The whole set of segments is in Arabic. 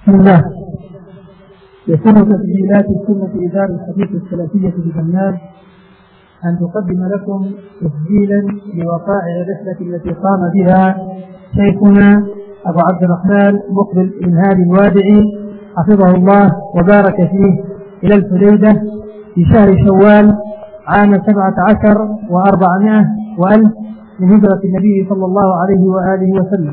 بسم الله. يسر تسجيلات السنة إدارة الحديث السلفية بجنان أن تقدم لكم تسجيلا لوقائع الرحلة التي قام بها شيخنا أبو عبد الرحمن مقبل بن هادي الوادعي حفظه الله وبارك فيه إلى الحديدة في شهر شوال عام 17 و400 وألف من هجرة النبي صلى الله عليه وآله وسلم.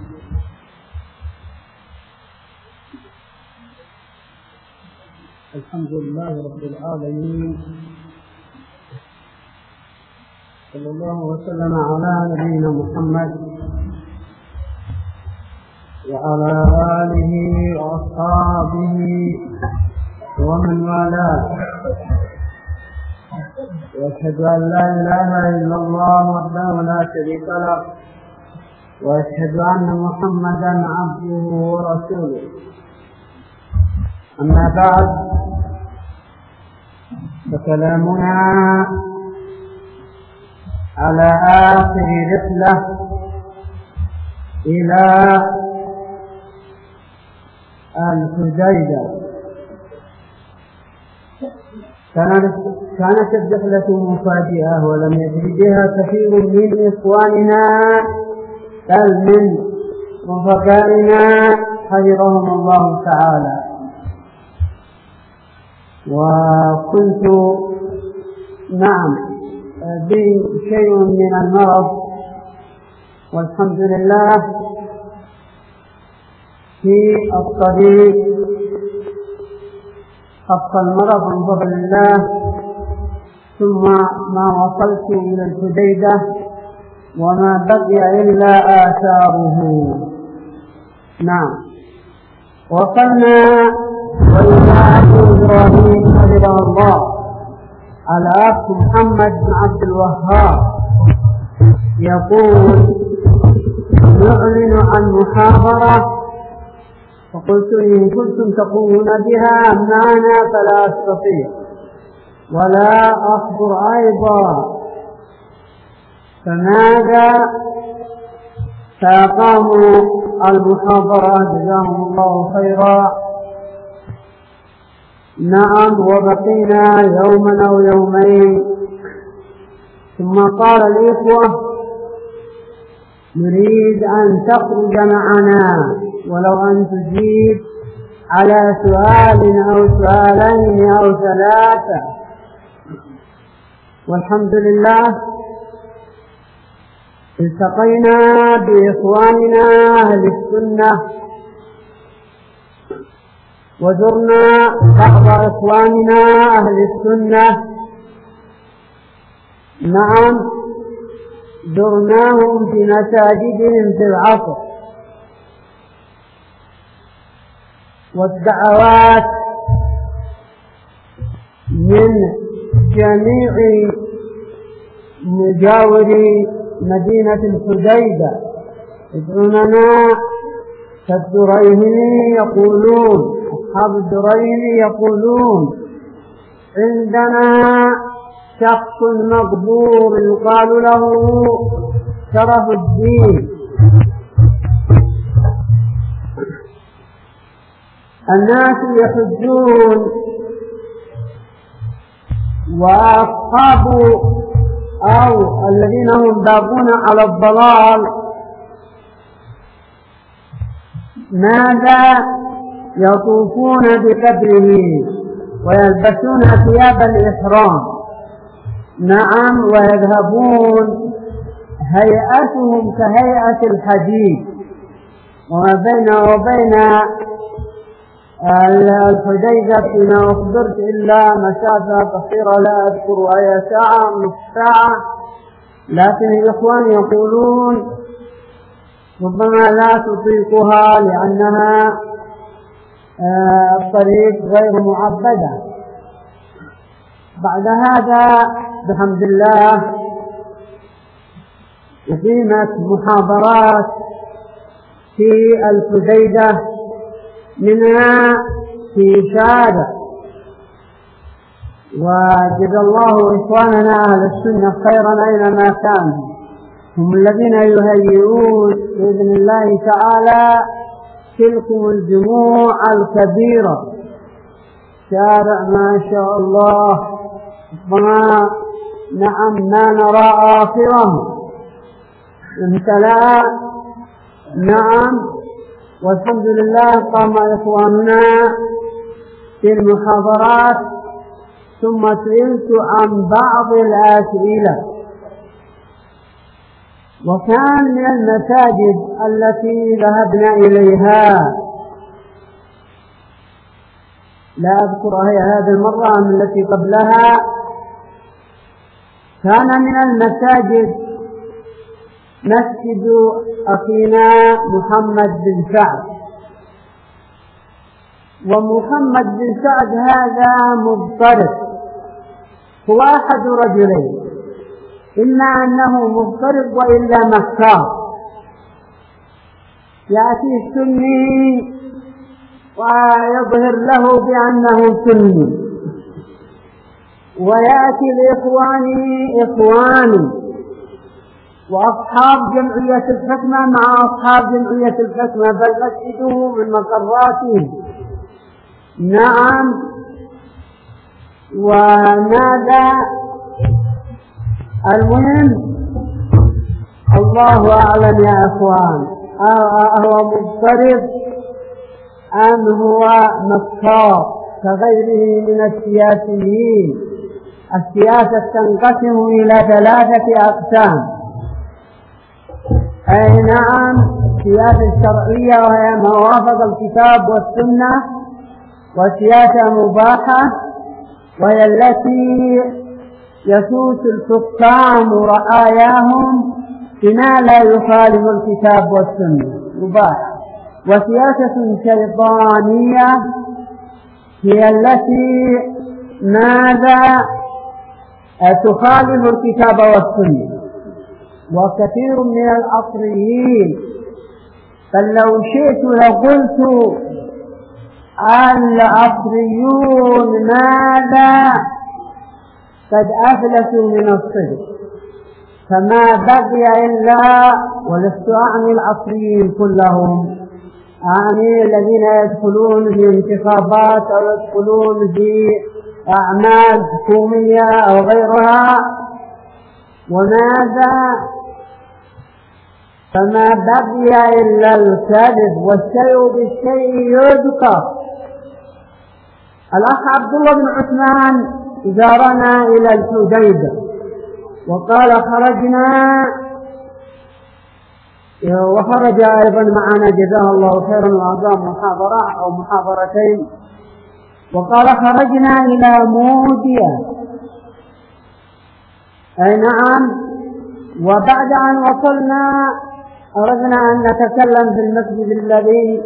الحمد لله رب العالمين، صلى الله وسلم على نبينا محمد وعلى آله وأصحابه ومن والاه، وأشهد أن لا إله إلا الله وحده لا شريك له، وأشهد أن محمدا عبده ورسوله. أما بعد، فكلامنا على آخر رحلة إلى الحديدة. كانت الرحلة مفاجئة ولم يدري بها كثير من إخواننا بل من رفقائنا حفظهم الله تعالى، وكنت بشيء من المرض، والحمد لله في الطريق خف المرض من فضل الله، ثم ما وصلت إلى الحديدة وما بقي إلا آثاره. وصلنا وإلى إبراهيم حفظه الله الأخ محمد بن عبد الوهاب يقول: نعلن عن محاضرة، فقلت: إن كنتم تقومون بها معنا فلا أستطيع ولا أصبر أيضا. فماذا؟ فأقاموا المحاضرة جزاهم الله خيرا. وبقينا يوما أو يومين، ثم قال الإخوة: نريد أن تخرج معنا ولو أن تجيب على سؤال أو سؤالين أو ثلاثة. والحمد لله التقينا بإخواننا أهل السنة، وزرنا بعض إخواننا أهل السنة. زرناهم في مساجدهم في العصر، والدعوات من جميع مجاوري مدينة الحديدة يدعوننا. كالدريهمي يقولون، أصحاب الدريهمي يقولون: عندنا شخص مقبور يقال له شرف الدين. الناس يحجون، وأصحاب أو الذين هم باقون على الضلال ماذا؟ يطوفون بقبره ويلبسون ثياب الإحرام، ويذهبون هيئتهم كهيئة الحديد، وما بين وبين الحديدة فيما أخبرت إلا مسافة قصيرة لا أذكر أي ساعة نصف ساعة، لكن الإخوان يقولون ربما لا تطيقها لأنها الطريق غير معبدة. بعد هذا بحمد الله أقيمت محاضرات في الحديدة، منها في شارع، وجزا الله إخواننا أهل السنة خيرا أينما كانوا، هم الذين يهيئون بإذن الله تعالى تلكم الجموع الكبيرة، شارع ما شاء الله ما نرى آخره امتلأ. والحمد لله قام إخواننا في المحاضرات، ثم سئلت عن بعض الأسئلة. وكان من المساجد التي ذهبنا إليها، لا أذكر هذه المرة من التي قبلها، كان من المساجد مسجد أخينا محمد بن سعد. ومحمد بن سعد هذا مضطرب، هو أحد رجلين، إما أنه مضطرب وإلا مكار. يأتي السني ويظهر له بأنه سني، ويأتي الإخواني إخواني، وأصحاب جمعية الحكمة مع أصحاب جمعية الحكمة، بل مسجده من مقراته. وماذا المهم الله أعلم يا أخوان، هو مضطرب أم هو مكار كغيره من السياسيين؟ السياسة تنقسم إلى 3 أقسام. أي نعم، السياسة الشرعية وهي ما وافق الكتاب والسنة، وسياسة مباحة وهي التي يسوس الحكام رعاياهم بما لا يخالف الكتاب والسنة مباحة. وسياسة شيطانية هي التي ماذا تخالف الكتاب والسنة. وكثير من الأصليين، بل لو شئت لقلت الأصليون ماذا قد أفلسوا من الصدق، فما بقي إلا، ولست أعني الأصليين كلهم، أعني الذين يدخلون في انتخابات أو يدخلون في أعمال حكومية أو غيرها. وماذا؟ فما بقي إلا الكذب، والشيء بالشيء يذكر. الأخ عبد الله بن عثمان زارنا إلى الحديبة وقال خرجنا، وخرج أيضا معنا جزاه الله خيرا وأعطاه محاضرة أو محاضرتين، وقال خرجنا إلى موديا. أي نعم. وبعد أن وصلنا أردنا أن نتكلم في المسجد الذي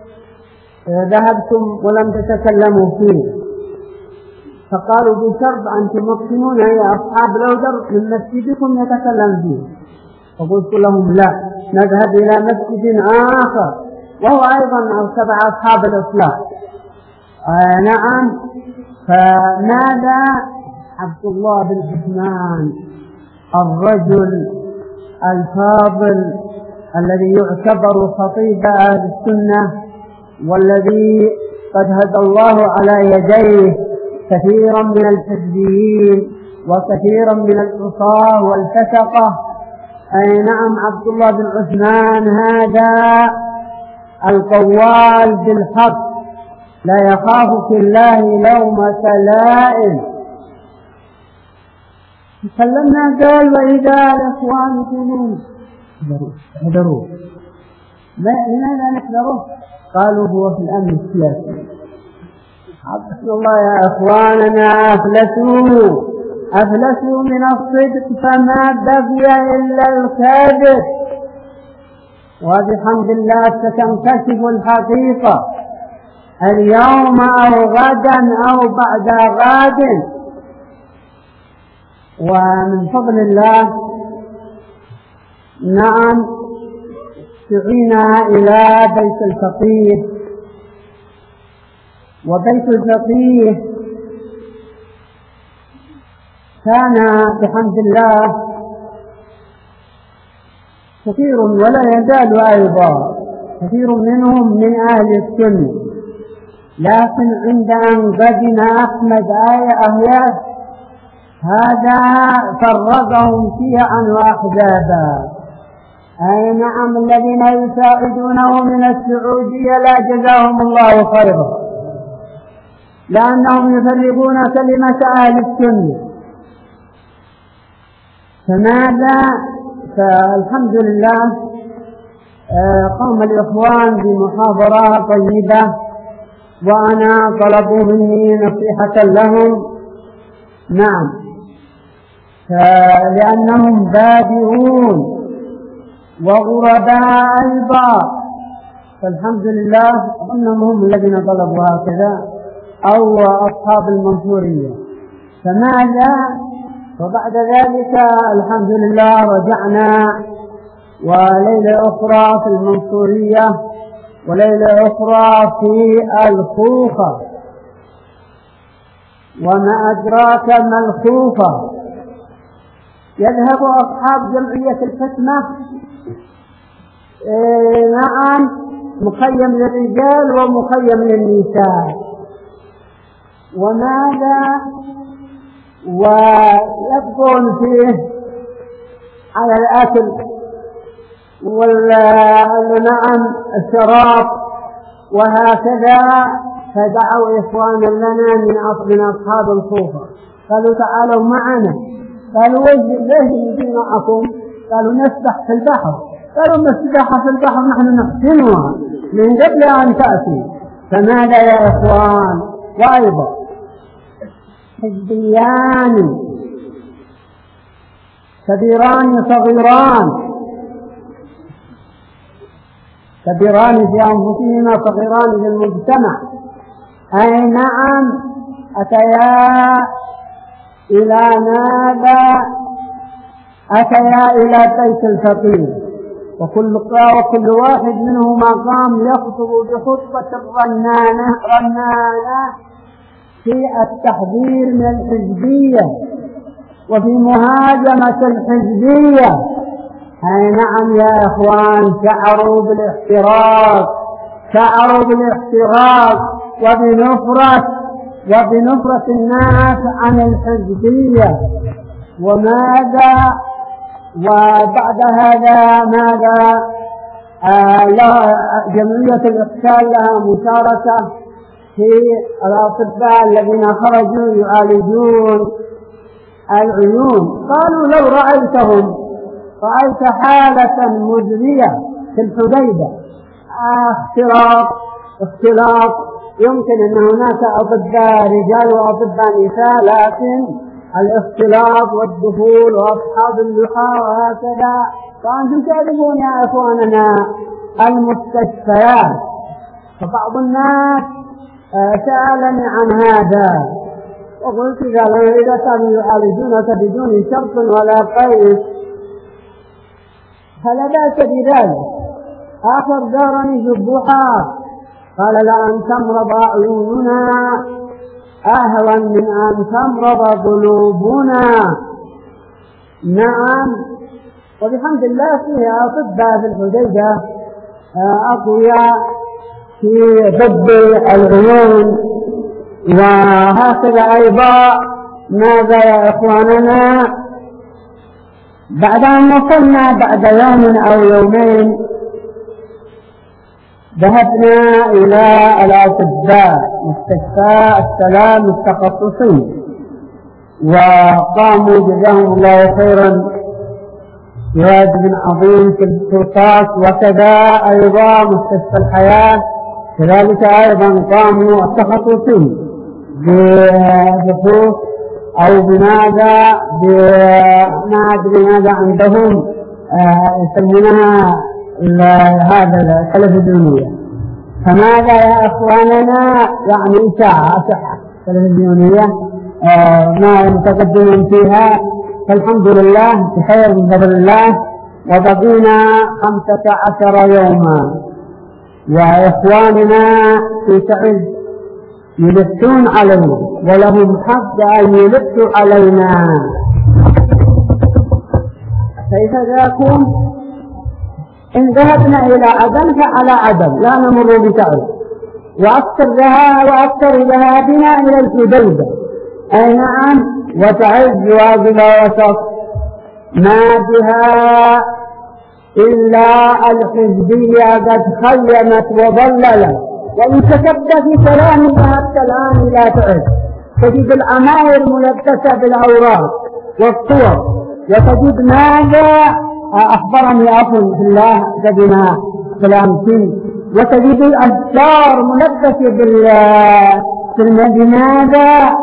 ذهبتم ولم تتكلموا فيه، فقالوا بشرط أن تمكنون يا أصحاب الأودر من مسجدكم يتكلم فيه. فقلت لهم لا، نذهب إلى مسجد آخر وهو أيضا تبع أصحاب الإصلاح. نعم. فماذا؟ عبد الله بن عثمان الرجل الفاضل الذي يعتبر خطيب أهل السنة، والذي قد هدى الله على يديه كثيرا من الحزبيين وكثيرا من العصاة والفسقة. أي نعم، عبد الله بن عثمان هذا القوال بالحق، لا يخاف في الله لومة لائم. تكلمنا قال وإذا الإخوان يقولون احذروا. لماذا نحذره؟ قالوا هو في الأمن السياسي. عبد الله يا إخواننا أفلسوا من الصدق، فما بقي إلا الكذب. وبحمد الله ستنكشف الحقيقة اليوم أو غدا أو بعد غد. ومن فضل الله نعم دعينا إلى بيت الفقيه، وبيت الفقيه كان بحمد الله كثير ولا يزال أيضا كثير منهم من أهل السنة، لكن عند أن قدم أحمد أهياس هذا فرقهم شيعا وأحزابا. أي نعم، الذين يساعدونه من السعودية لا جزاهم الله خيرا، لأنهم يفرقون كلمة أهل السنة. فماذا؟ فالحمد لله قام الإخوان بمحاضرة طيبة، وأنا طلبوا مني نصيحة لهم. نعم، لأنهم بادئون وغرباء أيضا، فالحمد لله أنهم هم الذين طلبوا هكذا، أو أصحاب المنصورية. فماذا؟ وبعد ذلك الحمد لله رجعنا، وليلة أخرى في المنصورية، وليلة أخرى في الخوخة. وما أدراك ما الخوخة؟ يذهب أصحاب جمعية الحكمة نعم، مخيم للرجال ومخيم للنساء. وماذا؟ ويبقون فيه على الأكل نعم الشراب وهكذا. فدعوا إخوانا لنا من أصحاب الخوخة، قالوا تعالوا معنا. قالوا ليش نجي معكم؟ قالوا نسبح في البحر. قالوا السباحة في البحر نحن نحسنها من قبل أن تأتي. فماذا يا إخوان؟ وأيضا حزبيان كبيران صغيران، كبيران في أنفسهما صغيران في المجتمع. أي نعم، أتيا إلى ماذا؟ أتيا إلى بيت الفقير، وكل واحد منهما قام يخطب بخطبة رنانة في التحذير من الحزبية وفي مهاجمة الحزبية. أي نعم يا إخوان، شعروا بالاحتراق وبنفرة الناس عن الحزبية. وماذا؟ وبعد هذا ماذا؟ جمعية الإحسان لها مشاركة في الأطباء الذين خرجوا يعالجون العيون. قالوا لو رأيت حالة مزرية في الحديدة، اختلاط، يمكن أن هناك أطباء رجال وأطباء نساء، لكن الاختلاط والدخول وأصحاب اللقاء وهكذا. فأنتم تعرفون يا إخواننا المستشفيات. فبعض الناس سألني عن هذا، وقلت إذا كانوا يعالجونك بدون شرط ولا قيد فلا بأس بذلك. آخر دارني ذبوحات، قال لأن تمرض عيوننا أهون من أن تمرض قلوبنا. نعم، وبحمد الله فيه أطباء في الحديدة أقوياء في ضد العيون. وهكذا أيضا ماذا يا إخواننا؟ بعد أن وصلنا بعد يوم أو يومين ذهبنا إلى الأطباء مستشفى السلام التخصصي، وقاموا جزاهم الله خيرا بواجب عظيم في الخصوصات. وكذا أيضا مستشفى الحياة كذلك أيضا قاموا التخصصي بخصوص أو بماذا ما أدري ماذا عندهم يسمونها هذا التلفزيونية. فماذا يا إخواننا؟ يعني إشاعة تلفزيونية ما يتقدمون فيها. فالحمد لله بخير من فضل الله. وبقينا 15 يوما، وإخواننا في تعز يلفون علينا، ولهم حق أن يلفوا علينا. كيف ذاكم؟ إن ذهبنا إلى عدن فعلى عدن لا نمر بتعب، وأكثر ذهابنا إلى الحديبة. أي نعم، وتعز واجبة وسط ما بها إلا الحزبية قد خيمت وضللت. وإن كتبت في كلامها حتى الآن لا تعد، تجد العماير ملبسة بالأوراق والصور، وتجد ماذا أخبرني أخو في الله جدنا كلامتين، وتجد الأشجار ملبسة بماذا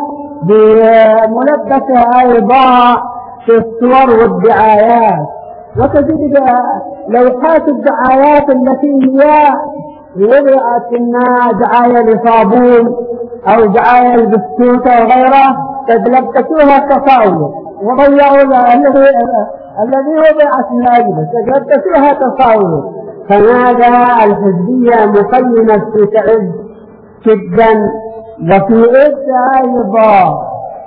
بملبسة أيضا في الصور والدعايات، وتجد لوحات الدعايات التي هي وضعت إنها دعاية لصابون أو دعاية لبسكوتة وغيرها، قد لبسوها تصاوير وضيعوا الذي وضعت من أجله، قد لبسوها تصاوير. فماذا الحزبية مقيمة في تعز جدا وفي عز أيضا.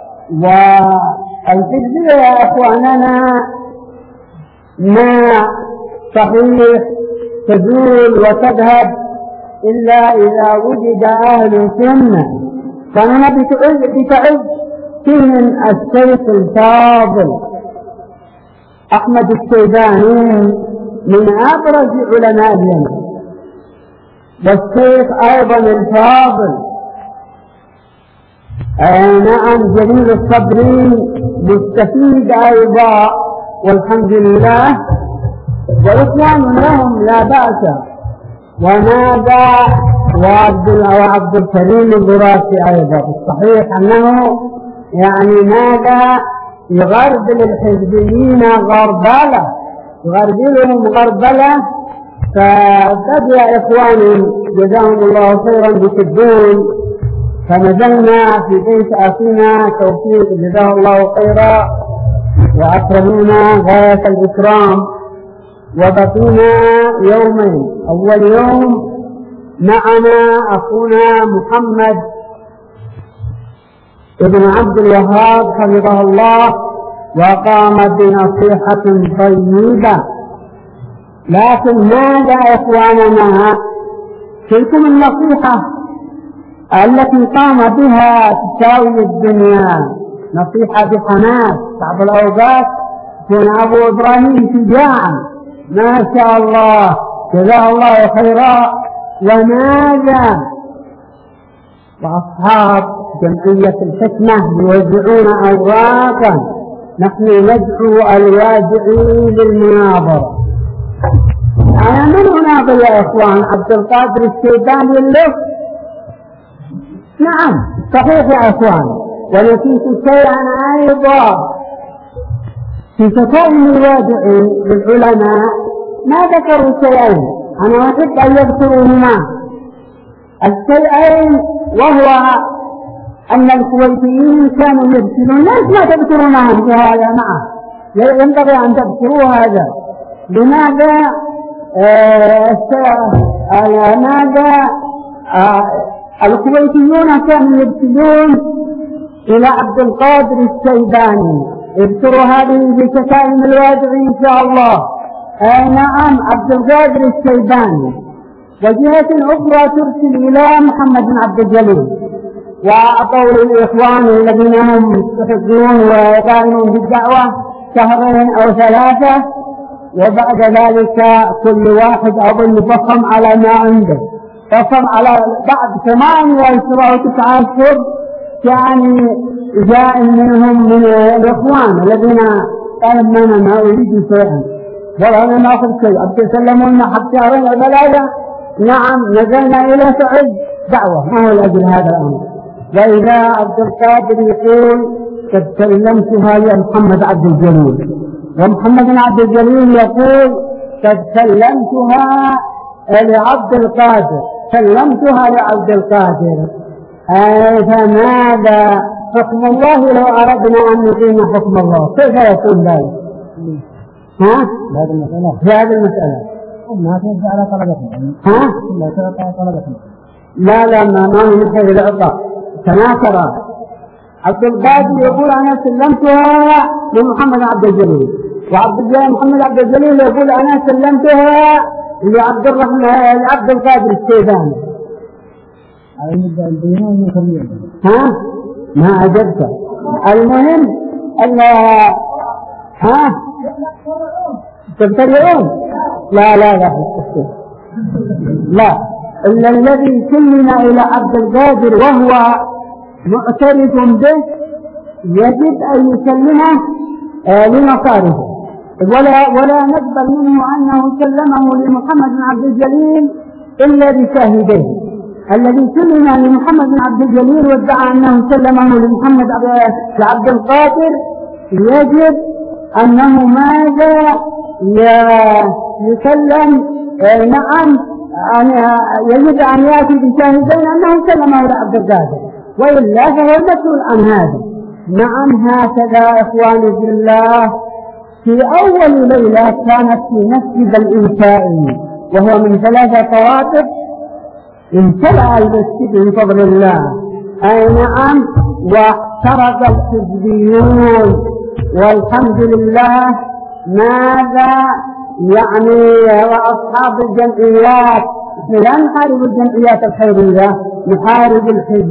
والحزبية يا أخواننا ما صحيح تزول وتذهب إلا إذا وجد أهل سنة. فأنا بتعز فيهم الشيخ الفاضل أحمد الشيباني من أبرز علماء اليمن، والشيخ أيضا الفاضل نعم جليل الصبري مستفيد أيضا والحمد لله، وإخوان لهم لا بأس. وماذا وعبد الكريم الدراسي أيضا الصحيح أنه يعني ماذا يغربل الحزبيين غربلة، يغربلهم غربلة. فبدأ إخواني جزاهم الله خيرا بسجون، فنزلنا في بيت أخينا توفيق جزاه الله خيرا وأكرمونا غاية الإكرام، وبقينا يومين. أول يوم معنا أخونا محمد ابن عبد الوهاب حفظه الله، وقام بنصيحة طيبة. لكن ماذا إخواننا تلكم النصيحة التي قام بها تساوي الدنيا، نصيحة بحماس. بعض الأوقات كان أبو إبراهيم شجاعا ما شاء الله جزاه الله خيرا. وماذا وأصحاب جمعية الحكمة يوزعون أوراقا، نحن ندعو الواجعين للمناظرة. أنا من أناظر يا إخوان؟ عبد القادر الشيباني اللف؟ نعم صحيح يا إخوان. ونسيت شيئا أيضا في شتائم الواجعين للعلماء، ما ذكروا شيئين أنا أحب أن يذكروهما. الشيئين وهو أن الكويتيين كانوا يبتلون. ليش ما تذكرونهم في هذا؟ معه ينبغي أن تذكروا هذا. لماذا ماذا الكويتيون كانوا يبتلون إلى عبد القادر الشيباني؟ اذكروا هذه في شتائم الواجع إن شاء الله. نعم عبد القادر الشيباني. وجهة أخرى ترسل إلى محمد بن عبد الجليل، وأعطوا للإخوان الذين هم يستحقون ويقائمون بالدعوة شهرين أو ثلاثة، وبعد ذلك كل واحد أظن فصم على ما عنده، فصم على بعد 8 أو 9 أشهر يعني جاء منهم من الإخوان الذين قالوا ما أريد شيئا ولا أنا ما أخذ شيء، أبتسلموا لنا حتى شهرين أو 3. نعم نزلنا إلى سعود دعوة، ما هو لأجل هذا الأمر. وإذا عبد القادر يقول قد سلمتها لمحمد عبد الجليل، ومحمد بن عبد الجليل يقول قد سلمتها لعبد القادر، سلمتها لعبد القادر. فماذا حكم الله لو أردنا أن نقيم حكم الله؟ كيف يكون ذلك؟ في هذه المسألة ما تنزع على طلبتهم. لا تعطى طلبتهم. لا ما هو من خير العطاء. كما ترى عبد القادر يقول أنا سلمتها لمحمد عبد الجليل، وعبد الله محمد عبد الجليل يقول أنا سلمتها لعبد القادر الشيباني. ها ما عجبت. المهم أن تبتدئون لا إلا الذي سلم إلى عبد القادر وهو معترف به يجب أن يسلمه لمصارفه، ولا نقبل منه أنه سلمه لمحمد بن عبد الجليل إلا بشاهديه. الذي سلم لمحمد بن عبد الجليل وادعى أنه سلمه لمحمد عبد القادر يجب أنه ماذا يسلم؟ نعم يجب أن يأتي بشاهدين أنه سلمه لعبد القادر، وإلا فهو مسؤول عن هذا. نعم هكذا إخواني في الله في أول ليلة كانت في مسجد الإنشائي وهو من 3 طوائف امتلأ المسجد بفضل الله. أي نعم واحترق الحزبيون والحمد لله. ماذا يعني وأصحاب الجمعيات لا نحارب الجمعيات الخيرية، نحارب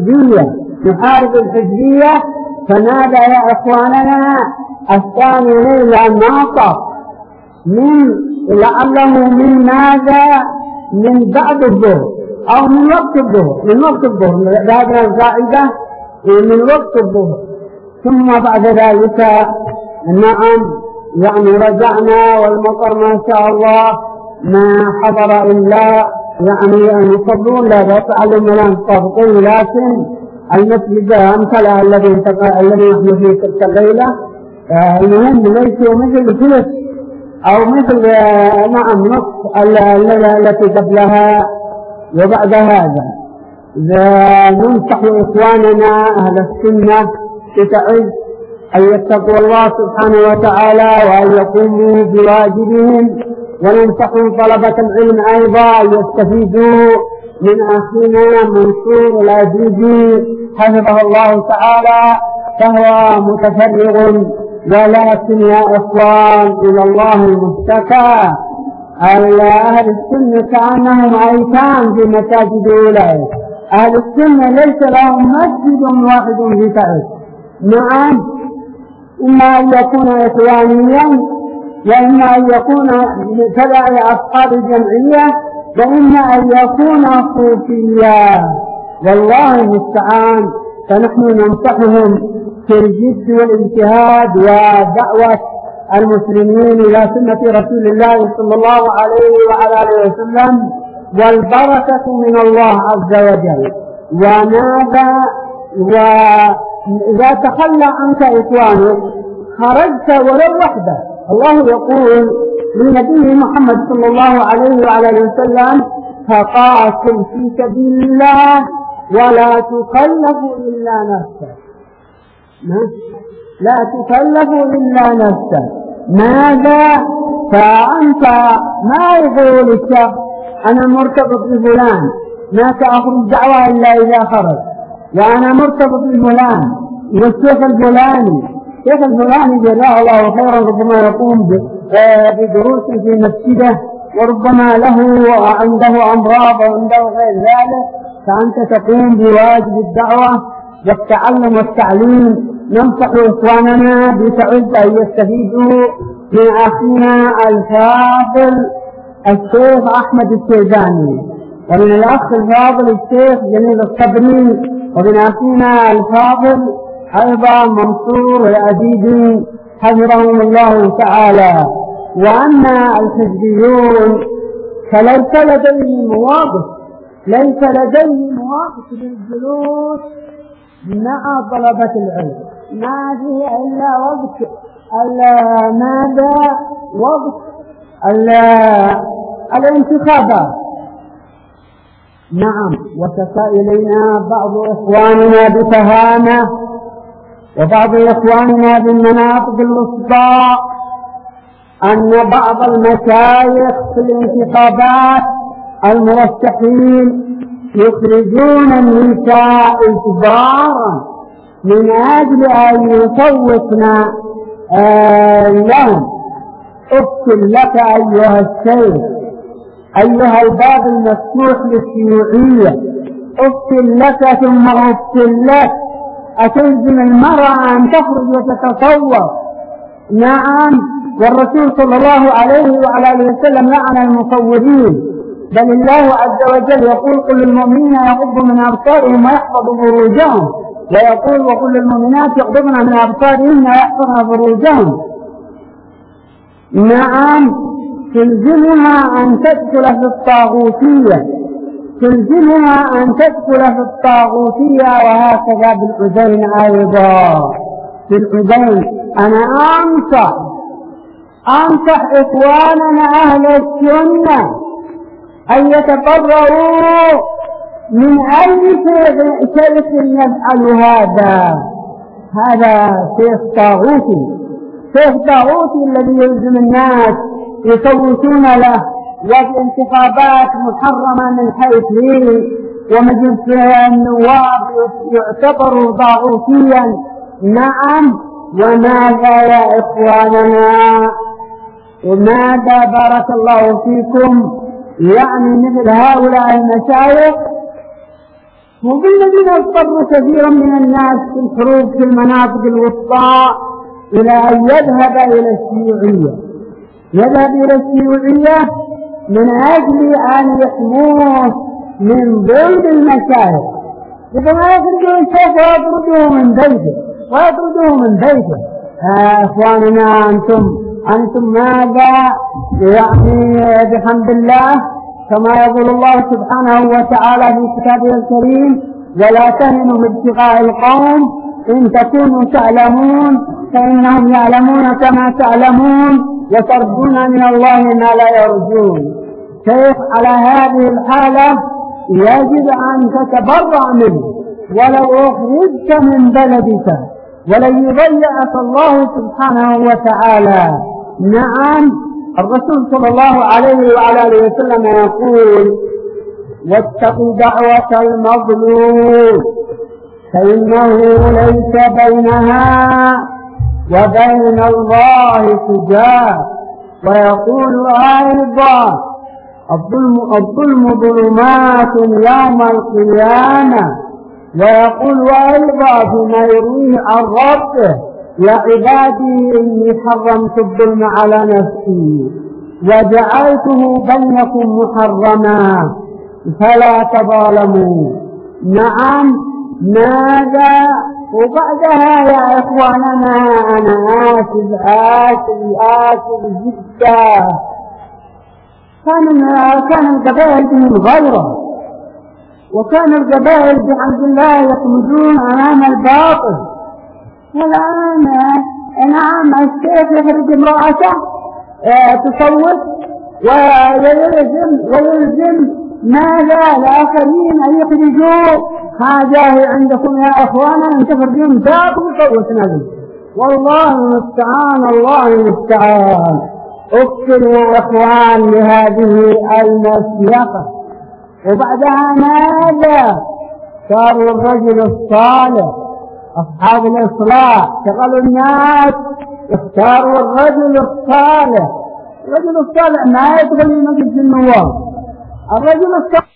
الحزبية. فماذا يا إخواننا الثاني ليلة ناطق من لعله من ماذا من بعد الظهر أو من وقت الظهر ذهبنا القاعدة من وقت الظهر، ثم بعد ذلك نعم يعني رجعنا والمطر ما شاء الله ما حضر إلا يعني أن يصلون لا يفعلون الآن صادقين، لكن المسجد امتلأ الذي نحن فيه تلك الليلة. المهم ليس مثل ثلث أو مثل نعم نصف الليلة التي قبلها. وبعد هذا ننصح إخواننا أهل السنة بتعز أن يتقوا الله سبحانه وتعالى وأن يقوموا بواجبهم، وننصح طلبة العلم أيضا أن يستفيدوا من أخينا منصور العزيزي حفظه الله تعالى، فهو متفرغ. ولكن يا إخوان إلى الله المشتكى. أهل السنة كأنهم أيتام في مساجد أولئك. أهل السنة ليس لهم مسجد واحد في تعز. نعم إما أن يكون إخوانيا، وإما أن يكون تبع أصحاب الجمعية، وإما أن يكون صوفيا، والله المستعان. فنحن ننصحهم في الجد والاجتهاد ودعوة المسلمين إلى سنة رسول الله صلى الله عليه وعلى آله وسلم، والبركة من الله عز وجل. وماذا وإذا تخلى عنك إخوانك خرجت ولو وحده. الله يقول لنبيه محمد صلى الله عليه وعلى آله وسلم فقاتل في سبيل الله ولا تكلف إلا نفسك. لا تكلف إلا نفسك. ماذا؟ فأنت ما يقول الشخص أنا مرتبط بفلان ما سأخرج دعوة إلا إذا خرج، وأنا مرتبط بفلان والشيخ الفلاني جزاه الله خيرا ربما يقوم بدروس في مسجده، وربما عنده أمراض وعنده غير ذلك، فأنت تقوم بواجب الدعوة والتعلم والتعليم. ننصح إخواننا بتعد أن يستفيدوا من أخينا الفاضل الشيخ أحمد الشيباني، ومن الأخ الفاضل الشيخ جميل الصبري، ومن أخينا الفاضل أيضا منصور العزيزي حفظهم الله تعالى. وأما الحزبيون فليس لديهم مواقف للجلوس مع طلبة العلم، ما فيه إلا وقت الانتخابات. نعم وشكا إلينا بعض إخواننا بتهامة وبعض إخواننا بالمناطق الوسطى أن بعض المشايخ في الانتخابات المرشحين يخرجون النساء إجبارا من أجل أن يصوتن لهم. اقتل لك أيها الشيخ، أيها الباب المفتوح للشيوعية، اقتل لك ثم اقتل لك. أتلزم المرأة أن تخرج وتتصور؟ نعم. والرسول صلى الله عليه وعلى آله وسلم لعن المصورين، بل الله عز وجل يقول قل للمؤمنين يغضوا من أبصارهم ويحفظوا فروجهم، ويقول وقل للمؤمنات يغضبن من أبصارهن ويحفظن فروجهم. نعم. تلزمها أن تدخل في الطاغوتية، تلزمها أن تدخل في الطاغوتية. وهكذا بالأذين أيضا، بالأذين. أنا أنصح إخواننا أهل السنة أن يتبرؤوا من أي شيخ يفعل هذا شيخ طاغوتي الذي يلزم الناس يصوتون له، وفي انتخابات محرمة من حيث هي، ومجلس النواب يعتبر طاغوتيا. نعم. وماذا يا إخواننا، وماذا بارك الله فيكم يعني مثل هؤلاء المشايخ هم الذين اضطروا كثيرا من الناس في الخروج في المناطق الوسطى إلى أن يذهب إلى الشيوعية من أجل أن يحموه من ظلم المشايخ. إذا ما يخرجوا الشيخ ويطردوه من بيته. أخواننا أنتم ماذا يعني بحمد الله، كما يقول الله سبحانه وتعالى في كتابه الكريم ولا تهنوا بابتغاء القوم إن تكونوا تعلمون فإنهم يعلمون كما تعلمون وترجون من الله ما لا يرجون. كيف على هذه الحالة يجب أن تتبرأ منه ولو أخرجت من بلدك ولن يضيعك الله سبحانه وتعالى. نعم. الرسول صلى الله عليه وعلى آله وسلم يقول واتقوا دعوة المظلوم فإنه ليس بينها وبين الله حجاب. ويقول أيضا الظلم ظلمات يوم القيامة. ويقول أيضا فيما يرويه عن ربه يا عبادي إني حرمت الظلم على نفسي وجعلته بينكم محرما فلا تظالموا. نعم. ماذا وبعدها يا إخواننا أنا آسف جدا. كان القبائل بهم غيره، وكان القبائل بحمد الله يخرجون أمام الباطل. والآن نعم الشيخ يخرج امرأته تصوت ويلزم ماذا الآخرين أن يخرجوا. هذا عندكم يا أخوانا أن تخرجون باطل وصوتنا به. والله المستعان، الله المستعان. اقتلوا إخوان لهذه المسيقة. وبعدها ماذا صاروا الرجل الصالح أصحاب الإصلاح شغلوا الناس اختاروا الرجل الصالح. الرجل الصالح ما يدخل في مجلس النواب. الرجل الصالح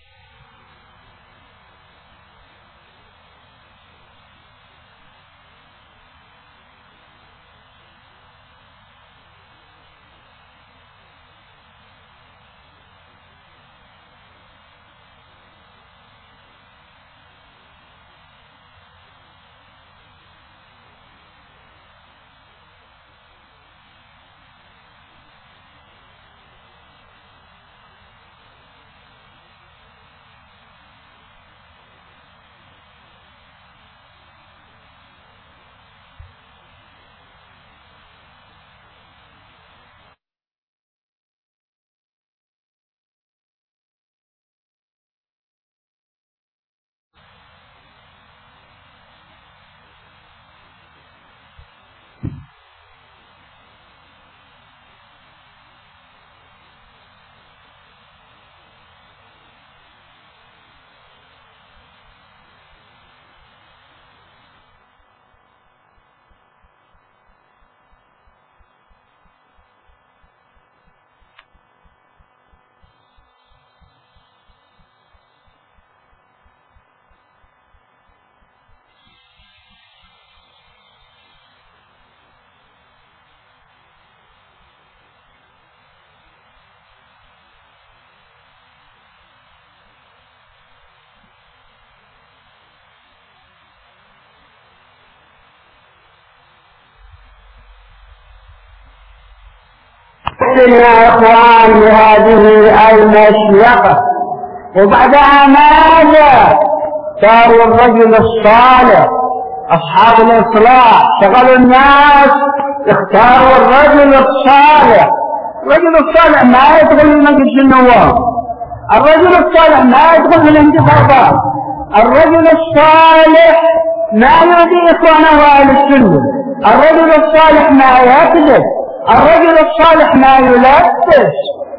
نحسن يا إخوان لهذه المشيقة. وبعدها ماذا؟ صاروا الرجل الصالح أصحاب الإصلاح، شغلوا الناس اختاروا الرجل الصالح. الرجل الصالح ما يدخل في مجلس النواب، الرجل الصالح ما يدخل في الانتخابات، الرجل الصالح ما يؤذي إخوانه أهل السنة، الرجل الصالح ما يكذب، الرجل الصالح ما يلبس.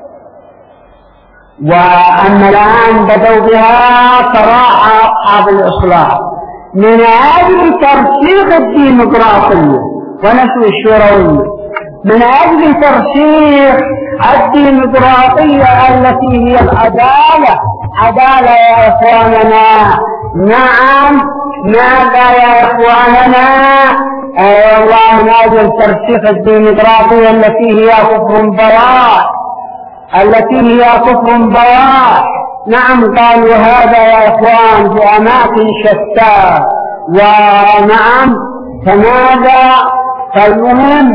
وأما الآن بدأوا بها صراحة أصحاب الإصلاح من أجل ترسيخ الديمقراطية ونسو الشوروية، من أجل ترسيخ الديمقراطية التي هي العدالة. عدالة يا إخواننا، نعم، ماذا يا إخواننا؟ والله من أجل ترسيخ الديمقراطية التي هي كفر بواح، التي هي كفر بواح. نعم، قالوا هذا يا إخوان في أماكن شتى. ونعم، فماذا؟ فالمهم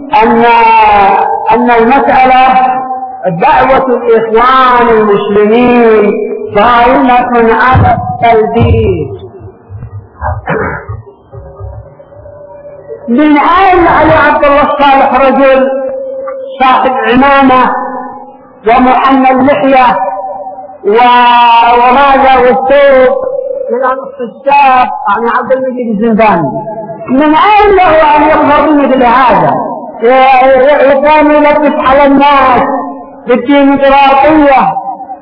أن المسألة دعوة الإخوان المسلمين قائمة على التلبيس. من أين علي عبد الله الصالح رجل صاحب عمامة ومحنى اللحية وماذا والثوب إلى نصف الساق، يعني عبد المجيد الزنداني، من أين له أن يظهر مثل هذا؟ يقوم يلبس على الناس بالديمقراطية.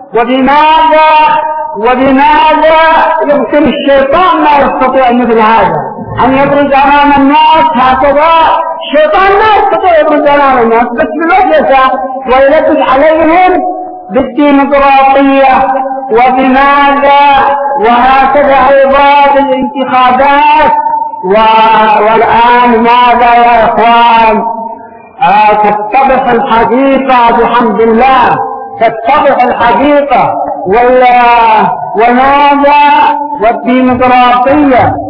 وبماذا يمكن الشيطان ما يستطيع مثل هذا أن يبرز أمام الناس هكذا؟ الشيطان ما يستطيع يبرز أمام الناس بس بالوسوسة ويلبس عليهم بالديمقراطية. وبماذا؟ وهكذا أيضا بالانتخابات. والآن ماذا يا إخوان؟ تتضح الحقيقة بحمد الله، تتضح الحقيقة. وماذا؟ والديمقراطية.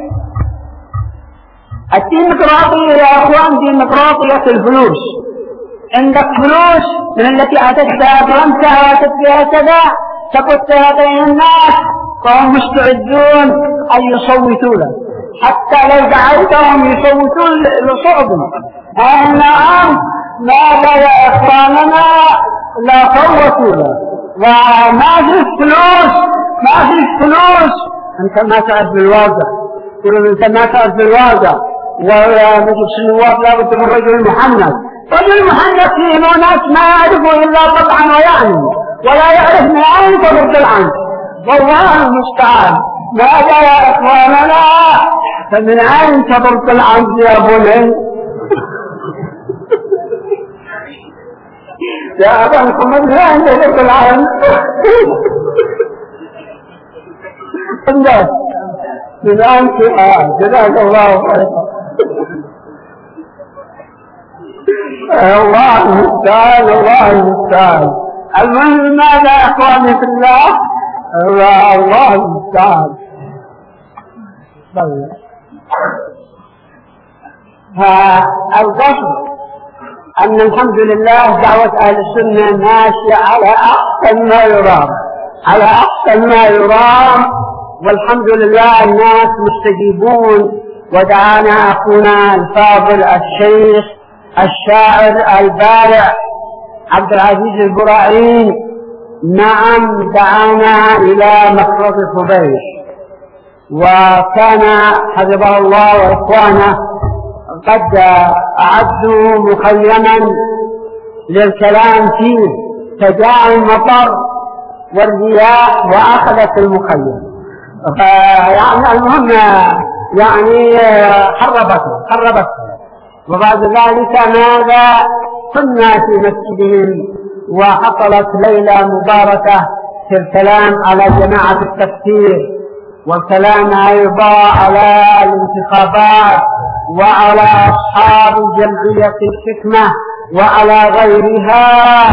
الديمقراطية يا أخوان ديمقراطية الفلوس. عندك فلوس من التي أتتها فرنسا وأتت بها كذا، تقصها بين الناس فهم مستعدون أن يصوتوا له، حتى لو دعوتهم يصوتون لصعبهم. نعم، ماذا يا إخواننا؟ لا صوتوا له. وما في فلوس، ما في فلوس. أنت ما تعرف بالواقع، يقولون أنت ما تعرف بالواقع. ومجلس النواب لا بد من رجل محنك. رجل محنك فيه ناس ما يعرفوا إلا طبعا ويعني، ولا يعرف من أين تضرب العنف. والله المستعان. ماذا يا إخواننا؟ فمن أين تضرب العنف يا بني؟ يا أبا محمد من أين تضرب العنف؟ من أين جزاك الله خيرا. الله المستعان، الله المستعان. المهم ماذا يا اخواني في الله؟ الله المستعان. فالقصد ان الحمد لله دعوة اهل السنة ماشية على احسن ما يرام، على احسن ما يرام، والحمد لله الناس مستجيبون. ودعانا اخونا الفاضل الشيخ الشاعر البارع عبد العزيز البراعين، نعم، دعانا إلى مفرق خبيش، وكان حفظه الله وإخوانه قد أعدوا مخيما للكلام فيه، فجاء المطر والرياح وأخذت المخيم. يعني المهم يعني خربته. وبعد ذلك ماذا؟ كنا في مسجدهم، وحصلت ليلة مباركة في الكلام على جماعة التفسير، والكلام أيضا على الانتخابات، وعلى أصحاب جمعية الحكمة، وعلى غيرها.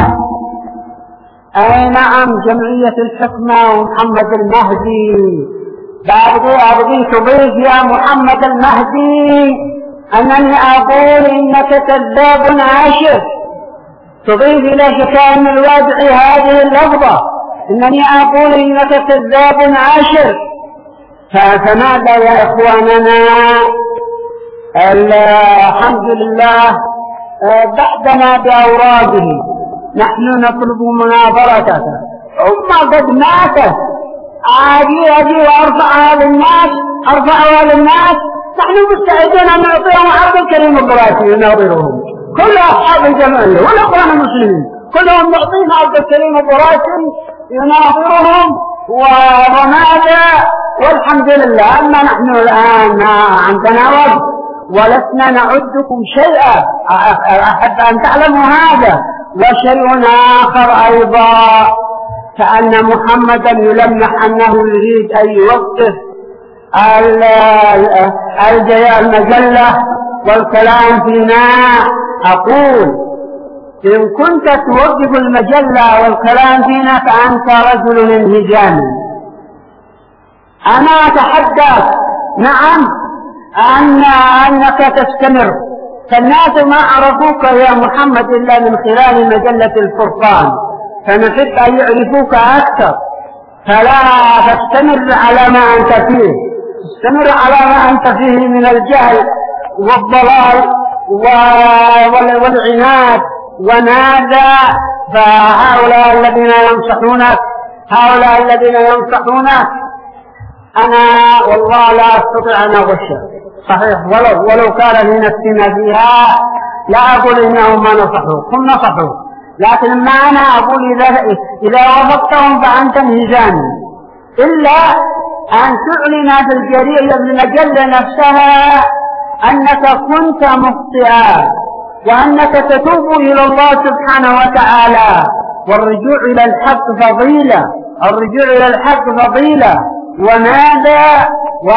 أي نعم، جمعية الحكمة ومحمد المهدي. أبغي تضيف يا محمد المهدي أنني أقول إنك كذاب عاشر، تضيف إلى شتائم الوادع هذه اللفظة إنني أقول إنك كذاب عاشر. فماذا يا إخواننا؟ الحمد لله بعدنا بأوراده نحن نطلب مناظرتك، أما قد ماتت أجي وأرفعها للناس، نحن مستعدون أن نعطيهم عبد الكريم البراسي يناظرهم، كل أصحاب الجمعية والأخوان المسلمين كلهم نعطيهم عبد الكريم البراسي يناظرهم وماذا، والحمد لله. أما نحن الآن عندنا وقت ولسنا نعدكم شيئا، أحب أن تعلموا هذا. وشيء آخر أيضا، كأن محمدا يلمح أنه يريد أن يوقف المجلة والكلام فينا. أقول إن كنت توقف المجلة والكلام فينا فأنت رجل انهزامي. أنا أتحدث نعم أنك تستمر، فالناس ما عرفوك يا محمد إلا من خلال مجلة الفرقان، فنحب أن يعرفوك أكثر، فلا تستمر على ما أنت فيه، استمر على ما أنت فيه من الجهل والضلال والعناد ونادى. فهؤلاء الذين ينصحونك أنا والله لا أستطيع أن أغشه، صحيح ولو كان لنفسنا فيها لا أقول إنهم ما نصحوا، هم نصحوا، لكن ما أنا أقول إذا وافقتهم فأنت انهزامي، إلا أن تعلن في المجلة نفسها أنك كنت مخطئا وأنك تتوب إلى الله سبحانه وتعالى، والرجوع إلى الحق فضيلة، وماذا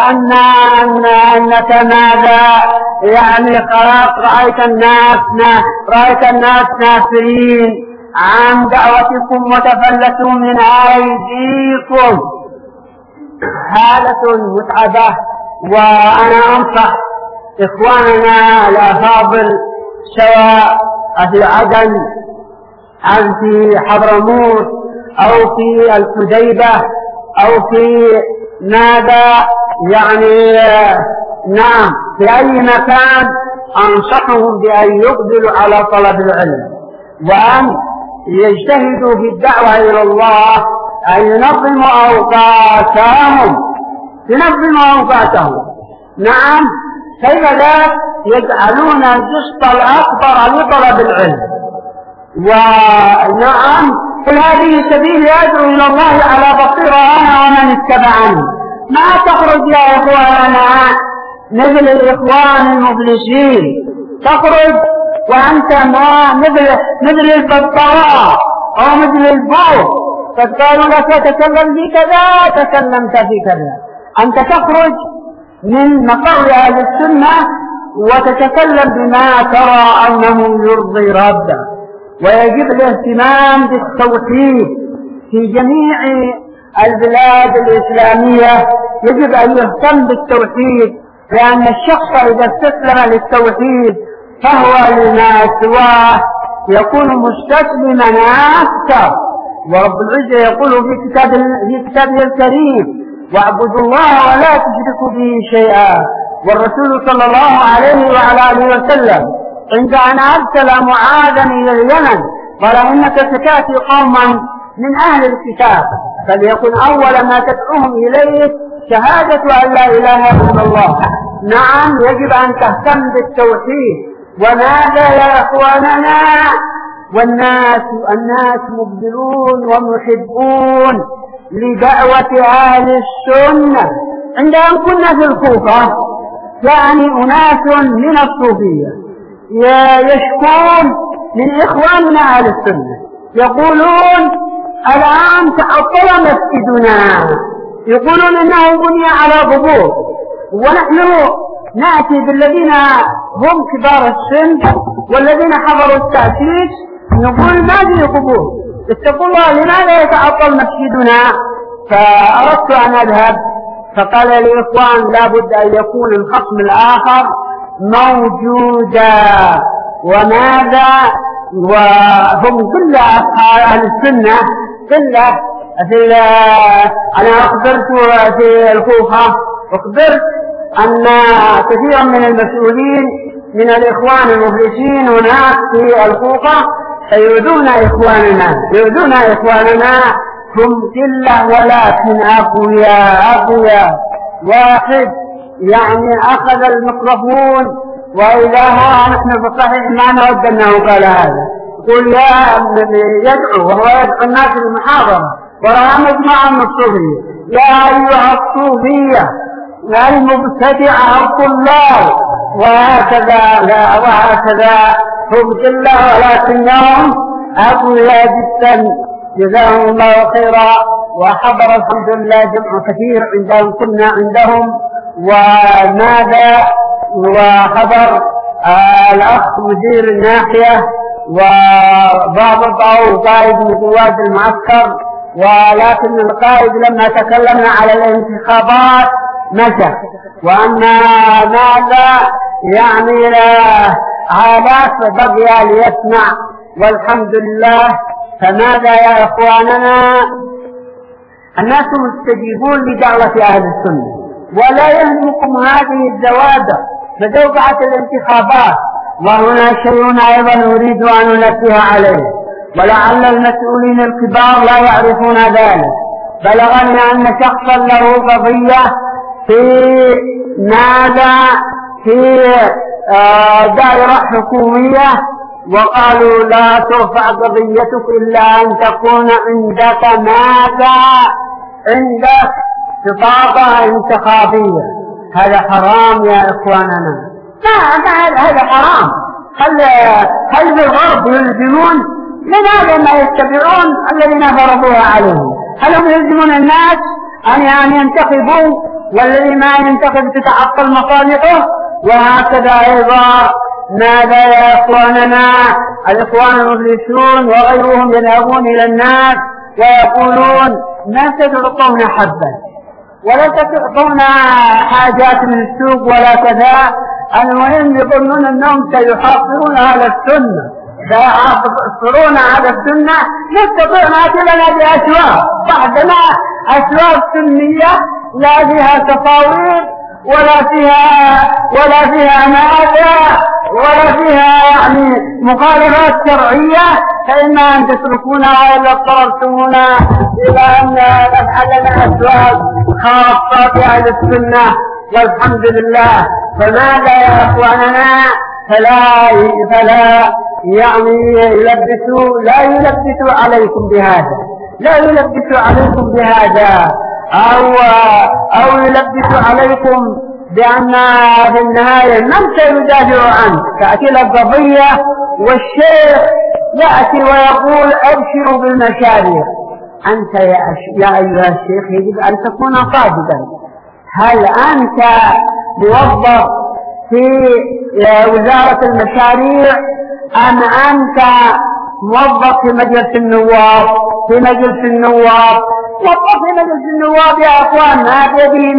وأنك ماذا يعني خلاص رأيت الناس نافرين عن دعوتكم وتفلتوا من أيديكم. حالة متعبة. وأنا أنصح إخواننا الأفاضل سواء في عدن أو في حضرموت أو في الحديبة أو في ماذا يعني نعم في أي مكان، أنصحهم بأن يقبلوا على طلب العلم وأن يجتهدوا في الدعوة إلى الله، أن ينظموا أوقاتهم. نعم كيف لا يجعلون الجسط الأكبر لطلب العلم. ونعم قل هذه سبيل يدعو إلى الله على بصيرة أنا ومن اتبعني. ما تخرج يا إخواننا مثل الإخوان المفلسين، تخرج وأنت ما مثل البطراء أو مثل البوق، قد قالوا لك تكلم في كذا تكلمت في كذا. أنت تخرج من مقر أهل السنة وتتكلم بما ترى أنه يرضي ربك. ويجب الاهتمام بالتوحيد في جميع البلاد الإسلامية، يجب أن يهتم بالتوحيد، لأن الشخص إذا استسلم للتوحيد فهو لما سواه يكون مستسلما أكثر. ورب العزة يقول في كتابه الكريم واعبدوا الله ولا تشركوا به شيئا. والرسول صلى الله عليه وعلى آله وسلم عند أن أرسل معاذا إلى اليمن قال إنك ستأتي قوما من أهل الكتاب فليكن أول ما تدعوهم إليه شهادة أن لا إله إلا الله. نعم يجب أن تهتم بالتوحيد. وماذا يا إخواننا؟ والناس مقبلون ومحبون لدعوة أهل السنة. عند أن كنا في الكوفة يعني أناس من الصوفية يشكون من إخواننا أهل السنة يقولون الآن تعطل مسجدنا، يقولون إنه بني على قبور، ونحن نأتي بالذين هم كبار السن والذين حضروا التأسيس نقول ما في قبور، اتقوا الله لماذا يتعطل مسجدنا؟ فأردت أن أذهب فقال الإخوان لا بد أن يكون الخصم الآخر موجودا. وماذا وهم كل أهل السنة كله أنا أخبرت في الكوفة، أخبرت أن كثيرا من المسؤولين من الإخوان المفلسين هناك في الكوفة يؤذون إخواننا هم كله ولكن أقوياء. واحد يعني أخذ الميكروفون وإذا نحن بالصحيح ما نود أنه قال هذا، يقول يدعو وهو يدعو الناس للمحاضرة ورامز معهم الصوفية، يا أيها الصوفية المبتدعة الطلاب، وهكذا هم كله ولكنهم أقوياء جدا جزاهم الله خيرا. وحضر الحمد لله جمع كثير عندهم، كنا عندهم وماذا، وحضر الأخ مدير الناحية وضابط أو قائد من قوات المعسكر، ولكن القائد لما تكلمنا على الانتخابات مشى، وأما ماذا يعني آلاف بقي ليسمع والحمد لله. فماذا يا إخواننا، الناس مستجيبون لدعوة أهل السنة، ولا يهمكم هذه الزوادة فزوجعة الانتخابات. وهنا شيء أيضا نريد أن ننبه عليه، ولعل المسؤولين الكبار لا يعرفون ذلك. بلغني أن شخصا له قضية في ماذا، في دائرة حكومية، وقالوا لا ترفع قضيتك إلا أن تكون عندك ماذا، عندك خطابة انتخابية. هذا حرام يا إخواننا، هذا حرام. هل بالغرب يلزمون؟ لماذا ما يتبعون الذين فرضوها عليهم؟ هل هم يلزمون الناس أن ينتخبوا، والذي ما ينتخب تتعطل مصالحه؟ وهكذا أيضا ماذا يا إخواننا، الإخوان المفلسون وغيرهم يذهبون إلى الناس ويقولون ما تدعون حبا ولا تعطون حاجات من السوق ولا كذا. المهم يظنون أنهم سيحاصرون على السنة، سيحاصرون على السنة. نستطيع نأتي لنا بأسواق، بعدنا أسواق سنية لا فيها تصاوير ولا فيها ماذا ولا فيها يعني مخالفات شرعية، فإما أن تتركونها ولا اضطررتمونا إلى أن نفعل لنا أسواق خاصة بأهل السنة والحمد لله. فماذا يا إخواننا، فلا يعني لا يلبسوا عليكم بهذا، أو يلبسوا عليكم بأن في النهاية من سيدافع عنك. تأتي القضية والشيخ يأتي ويقول أبشروا بالمشاريع. أنت يا أيها الشيخ يجب أن تكون صادقا. هل أنت موظف في وزارة المشاريع أم أنت موظف في مجلس النواب؟ موظف في مجلس النواب يا أخوان ما بيده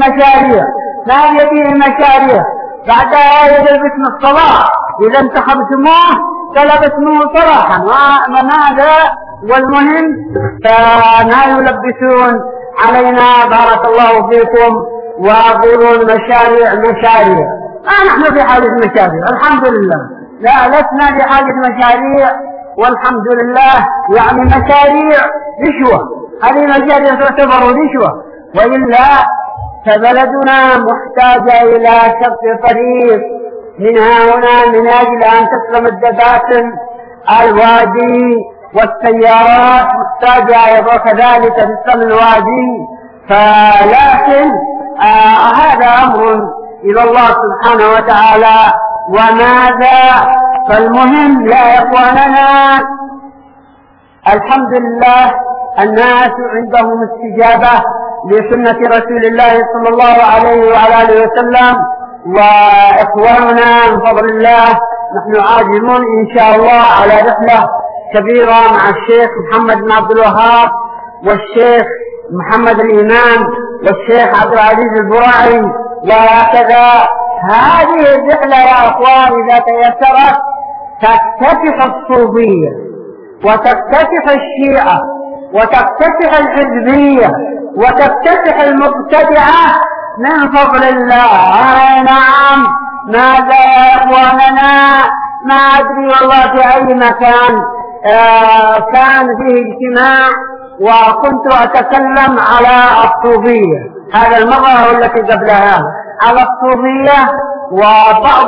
مشاريع، بعدها يجب اسم الصلاح. إذا انتخبتموه طلب اسمه صراحا وماذا. والمهم فما يلبسون علينا بارك الله فيكم ويقولون مشاريع. ما نحن في حاجة مشاريع الحمد لله، لا لسنا في حاجة مشاريع والحمد لله. يعني مشاريع رشوة، هذه مشاريع تعتبر رشوة، وإلا فبلدنا محتاجة إلى شق طريق من هنا من أجل أن تسلم الدباسم الوادي، والسيارات محتاجة أيضا كذلك تسلم الوادي. فلكن هذا أمر إلى الله سبحانه وتعالى. وماذا، فالمهم يا إخواننا الحمد لله الناس عندهم استجابة لسنة رسول الله صلى الله عليه وعلى آله وسلم. وإخواننا من فضل الله نحن عازمون إن شاء الله على رحلة كبيرة مع الشيخ محمد بن عبد الوهاب والشيخ محمد الإمام والشيخ عبد العزيز البراعي. وهكذا هذه الرحلة يا أخوان إذا تيسرت تكتسح الصوفية وتكتسح الشيعة وتكتسح الحزبية وتكتسح المبتدعة من فضل الله. نعم. ماذا يا إخواننا؟ ما أدري والله في أي مكان كان فيه اجتماع وكنت أتكلم على الصوفية، هذا المرة والتي قبلها على الصوفية، وبعض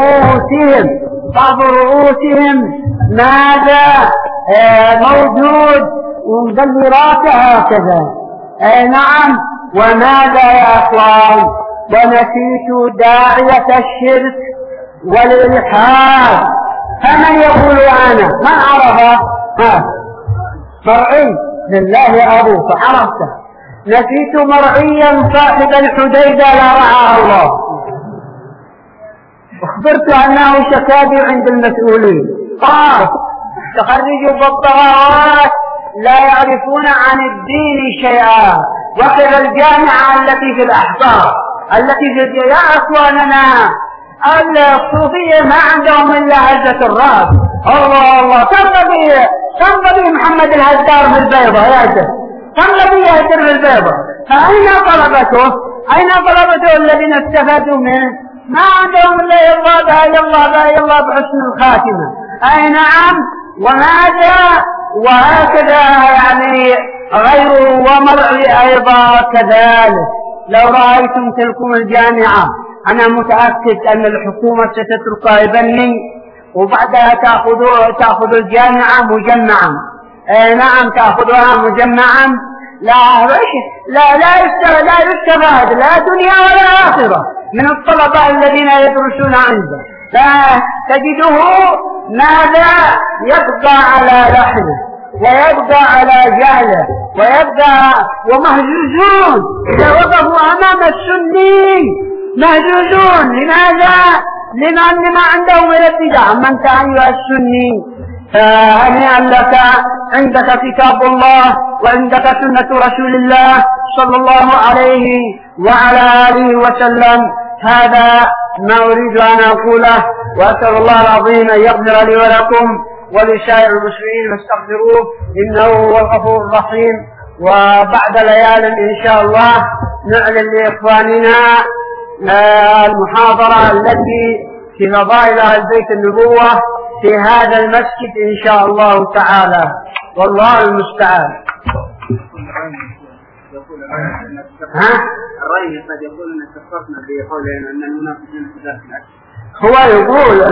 رؤوسهم ماذا موجود ومدلرات هكذا. نعم. وماذا يا أخوان؟ ونسيت داعية الشرك والإلحاد. فمن يقول أنا من عرفه؟ مرعي لله أبوه فعرفته. نسيت مرعيا صاحب الحديدة لا رعاه الله، أخبرت أنه شكابي عند المسؤولين، قال تخرجوا بالطغاوات لا يعرفون عن الدين شيئا، وكذا الجامعة التي في الأحبار التي في يا أخواننا الصوفية ما عندهم إلا هزة الرأس. الله الله، كم قضي محمد الهزار في البيضة يا شيخ، كم قضي يهزر في البيضة؟ فأين طلبته الذين استفادوا منه؟ ما عندهم إلا الله بحسن الخاتمة. أي نعم. وماذا؟ وهكذا يعني غيره ومرعي أيضا كذلك. لو رأيتم تلكم الجامعة أنا متأكد أن الحكومة ستتركها يبني وبعدها تأخذ الجامعة مجمعا. نعم، تأخذها مجمعا. لا يستفاد لا دنيا ولا آخرة من الطلبة الذين يدرسون عنده. فتجده ماذا؟ يبقى على لحنه ويبقى على جهله ويبقى ومهزوزون إذا وقفوا أمام السني، مهزوزون. لماذا؟ لأن ما عندهم إلا البدع. أما أنت أيها السني هنيئا لك، عندك كتاب الله وعندك سنة رسول الله صلى الله عليه وعلى آله وسلم. هذا ما أريد أن أقوله، وأسأل الله العظيم أن يغفر لي ولكم ولسائر المسلمين فاستغفروه إنه هو الغفور الرحيم. وبعد ليال إن شاء الله نعلن لإخواننا المحاضرة التي في فضائل أهل بيت النبوة في هذا المسجد إن شاء الله تعالى، والله المستعان. الرأي قد يقول أن اتفقنا بقولين أن المنافقين في ذات الأكل. هو يقول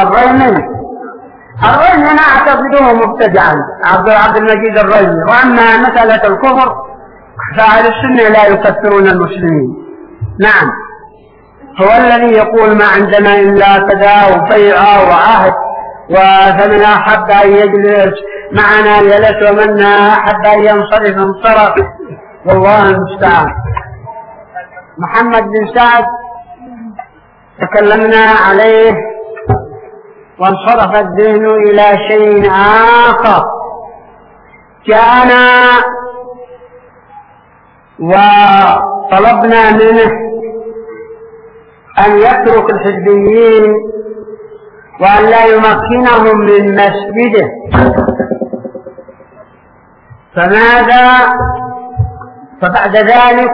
الرأي أنا أعتقده مبتدعا عبد المجيد الرأي. وأما مسألة الكفر فأهل السنة لا يكفرون المسلمين. نعم، هو الذي يقول ما عندنا إلا كذا وبيعة وعهد، فمن أحب أن يجلس معنا يلس ومن أحب أن ينصرف انصرف، والله المستعان. محمد بن سعد تكلمنا عليه وانصرف الذهن إلى شيء آخر. جاءنا وطلبنا منه أن يترك الحزبيين وأن لا يمكنهم من مسجده. فماذا؟ فبعد ذلك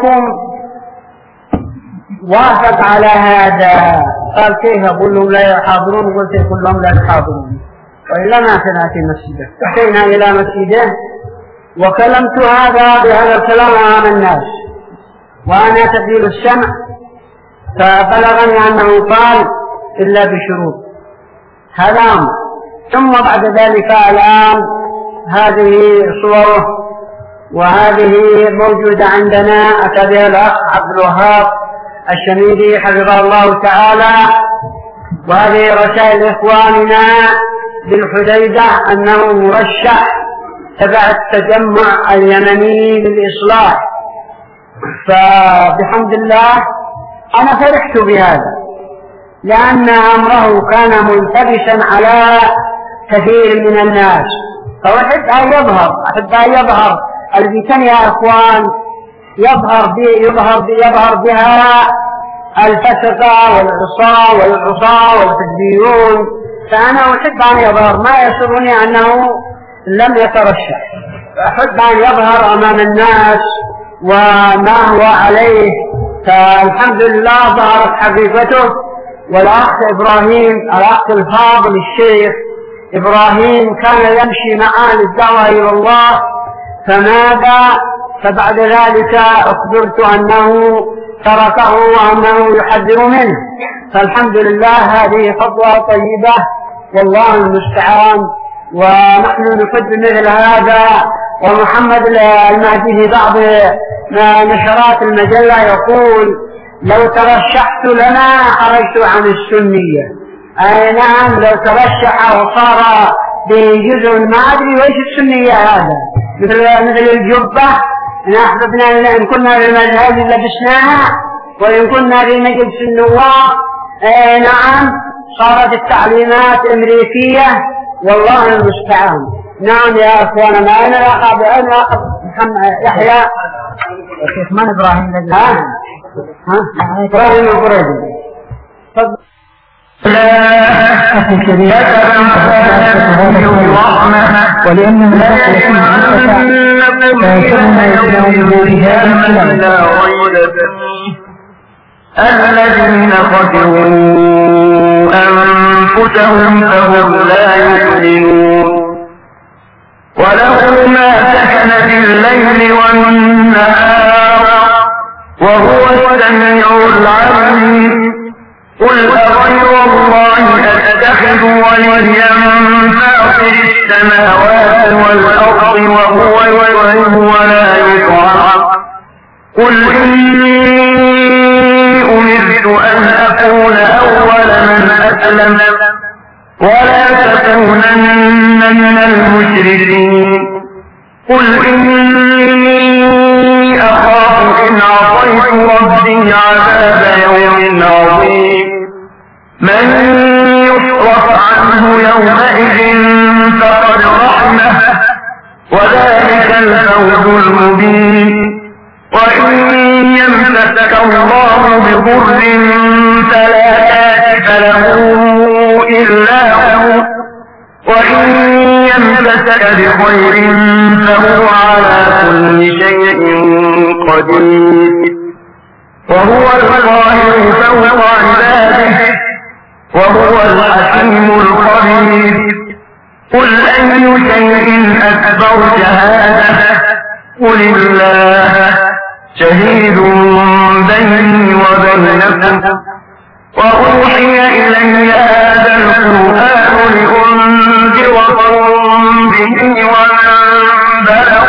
وافق على هذا. قال كيف؟ أقول لهم لا يحاضرون، قلت كلهم لا يحاضرون، وإلا ما سنأتي مسجده. أتينا إلى مسجده وكلمت بهذا الكلام أمام الناس وأنا تبديل السمع، فبلغني أنه قال إلا بشروط. هذا أمر. ثم بعد ذلك الآن هذه صوره وهذه موجودة عندنا، أتى بها الأخ عبد الوهاب الشميدي حفظه الله تعالى. وهذه رسائل إخواننا بالحديدة أنه مرشح تبع التجمع اليمني للإصلاح. فبحمد الله أنا فرحت بهذا، لأن أمره كان ملتبسا على كثير من الناس، فأحب أن يظهر الفتن يا أخوان، يظهر بها الفسقة والعصاة والحزبيون فأنا أحب أن يظهر، ما يسرني أنه لم يترشح، أحب أن يظهر أمام الناس وما هو عليه. فالحمد لله ظهرت حقيقته. والأخ إبراهيم، الأخ الفاضل الشيخ إبراهيم، كان يمشي معه للدعوة إلى الله، فبعد ذلك أخبرت أنه تركه وأنه يحذر منه. فالحمد لله هذه خطوة طيبة والله المستعان. ونحن نحب مثل هذا. ومحمد المهدي في بعض نشرات المجلة يقول: لو ترشحت لنا خرجت عن السنية. أي نعم، لو ترشح وصار بجزء ما أدري وإيش السنية هذا، مثل الجبة. إن أحببنا إن كنا في المذهب لبسناها، وإن كنا في مجلس النواب نعم صارت التعليمات أمريكية والله المستعان. نعم يا أخوانا، ما أنا أخذ محمد يحيى الشيخ من إبراهيم إبراهيم القريبي. أخي كريم، ولأن الذين خسروا أنفسهم فهم لا يؤمنون. وله ما سكن في الليل والنهار وهو السميع العليم. قل أغير الله أتخذ وليا فاطر السماوات والأرض وهو يطعم ولا يطعم. قل إني أمرت أن أكون أول من أسلم ولا تكونن من المشركين. قل إني أخاف إن عصيت ربي عذاب يوم عظيم. من يصرف عنه يومئذ فقد رحمه وذلك الفوز المبين. وإن يمسك الله بضر فلا كاشف له إلا هو، وإن يمسك بخير فهو على كل شيء قدير. وهو القاهر فوق عباده وهو الحكيم الخبير. قل أي شيء أكبر شهادة؟ قل الله شهيد بيني وبينكم. وأوحي إلي هذا القرآن لأنذركم به ومن بلغ.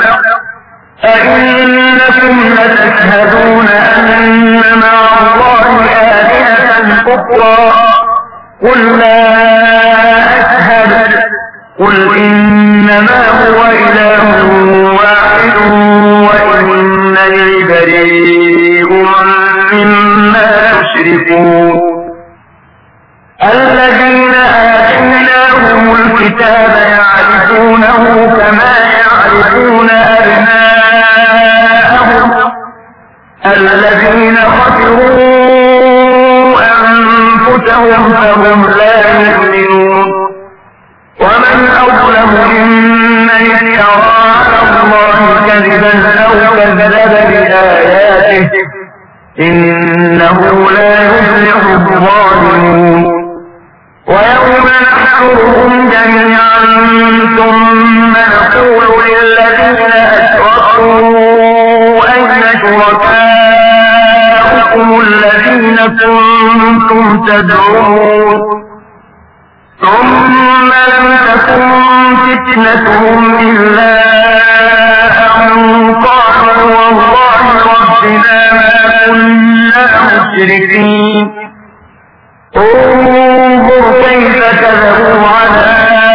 أئنكم لتشهدون أن مع الله آلهة أخرى؟ قل لا أشهد. قل إنما هو إله واحد وإنني بريء مما تشركون. الذين آتيناهم الكتاب يعرفونه كما يعرفون أبناءهم. الذين خسروا أنفسهم فهم لا يؤمنون. ومن أظلم ممن افترى على الله كذبا أو كذب بآياته إنه لا يفلح الظالمون. ويوم نحشرهم جميعا ثم نقول للذين أشركوا أين شركاؤكم الذين كنتم تدعون؟ ثم لم تكن فتنتهم إلا أن قالوا والله ربنا ما كنا مشركين. انظر كيف كذبوا على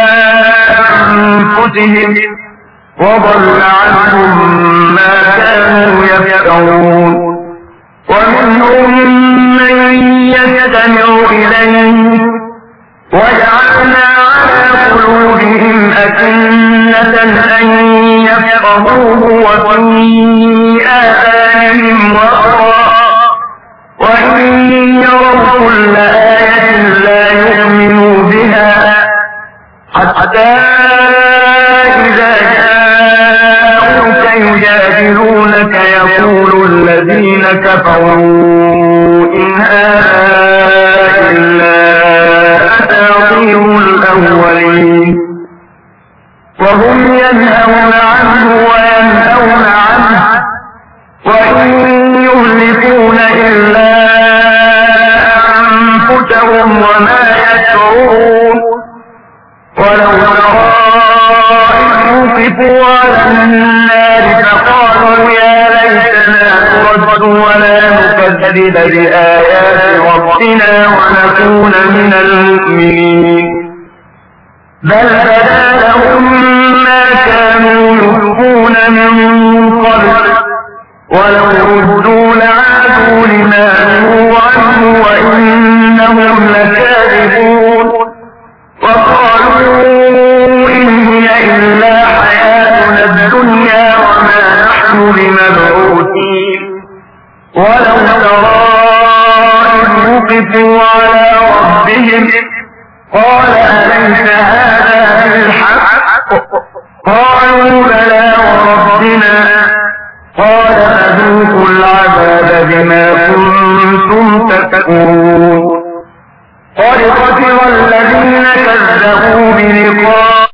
أنفسهم وضل عنهم ما كانوا يفترون. ومنهم من يستمع إليك وجعلنا على قلوبهم أكنة أن يفقهوه وفي آذانهم وقرا وإن يروا كل آية لا يؤمنوا بها حتى إذا جاءوك يجادلونك يقول الذين كفروا إن هذا إلا أساطير الأولين وهم ينهون عنه وينهون عنه وإن يهلكون إلا أنفسهم وما يشعرون ولو ترى إذ وقفوا على النار فقالوا يا ليتنا نرد ولا نكذب بآيات ربنا ونكون من المؤمنين بل بدا لهم ما كانوا يخفون من قبل ولو ردوا لعادوا لما نهوا عنه وإنهم لكاذبون وقالوا إن هي إلا حياتنا الدنيا وما نحن بمبعوثين ولو ترى إذ وقفوا على ربهم قال أليس هذا بالحق قالوا بلى وربنا قال فذوقوا العذاب بما كنتم تكفرون قد خسر الذين كذبوا بلقاء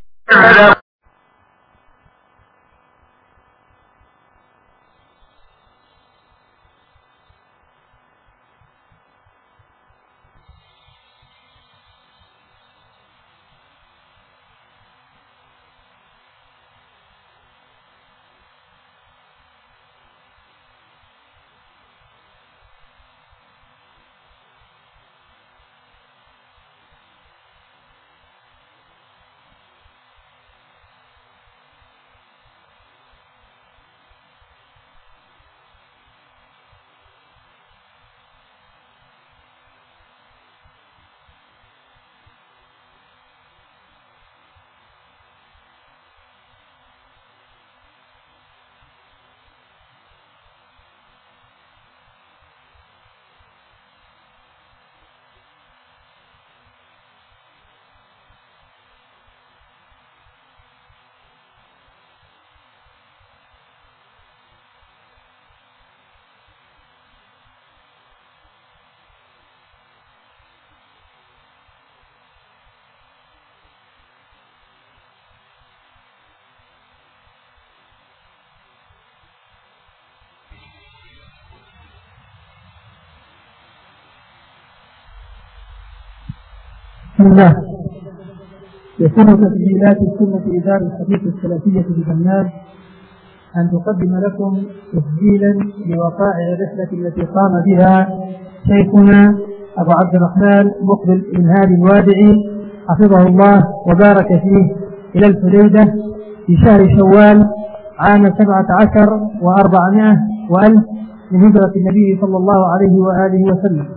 بسم الله. يسر تسجيلات السنة إدارة الحديث السلفية بجناب أن تقدم لكم تسجيلا لوقائع الرحلة التي قام بها شيخنا أبو عبد الرحمن مقبل بن هادي الوادعي حفظه الله وبارك فيه إلى الحديدة في شهر شوال عام 17 و400 وألف من هجرة النبي صلى الله عليه وآله وسلم.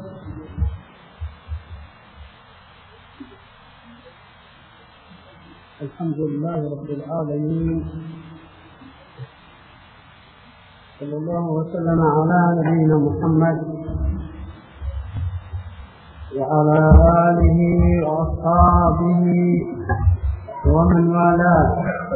الحمد لله رب العالمين صلى الله وسلم على نبينا محمد وعلى آله وأصحابه ومن والاه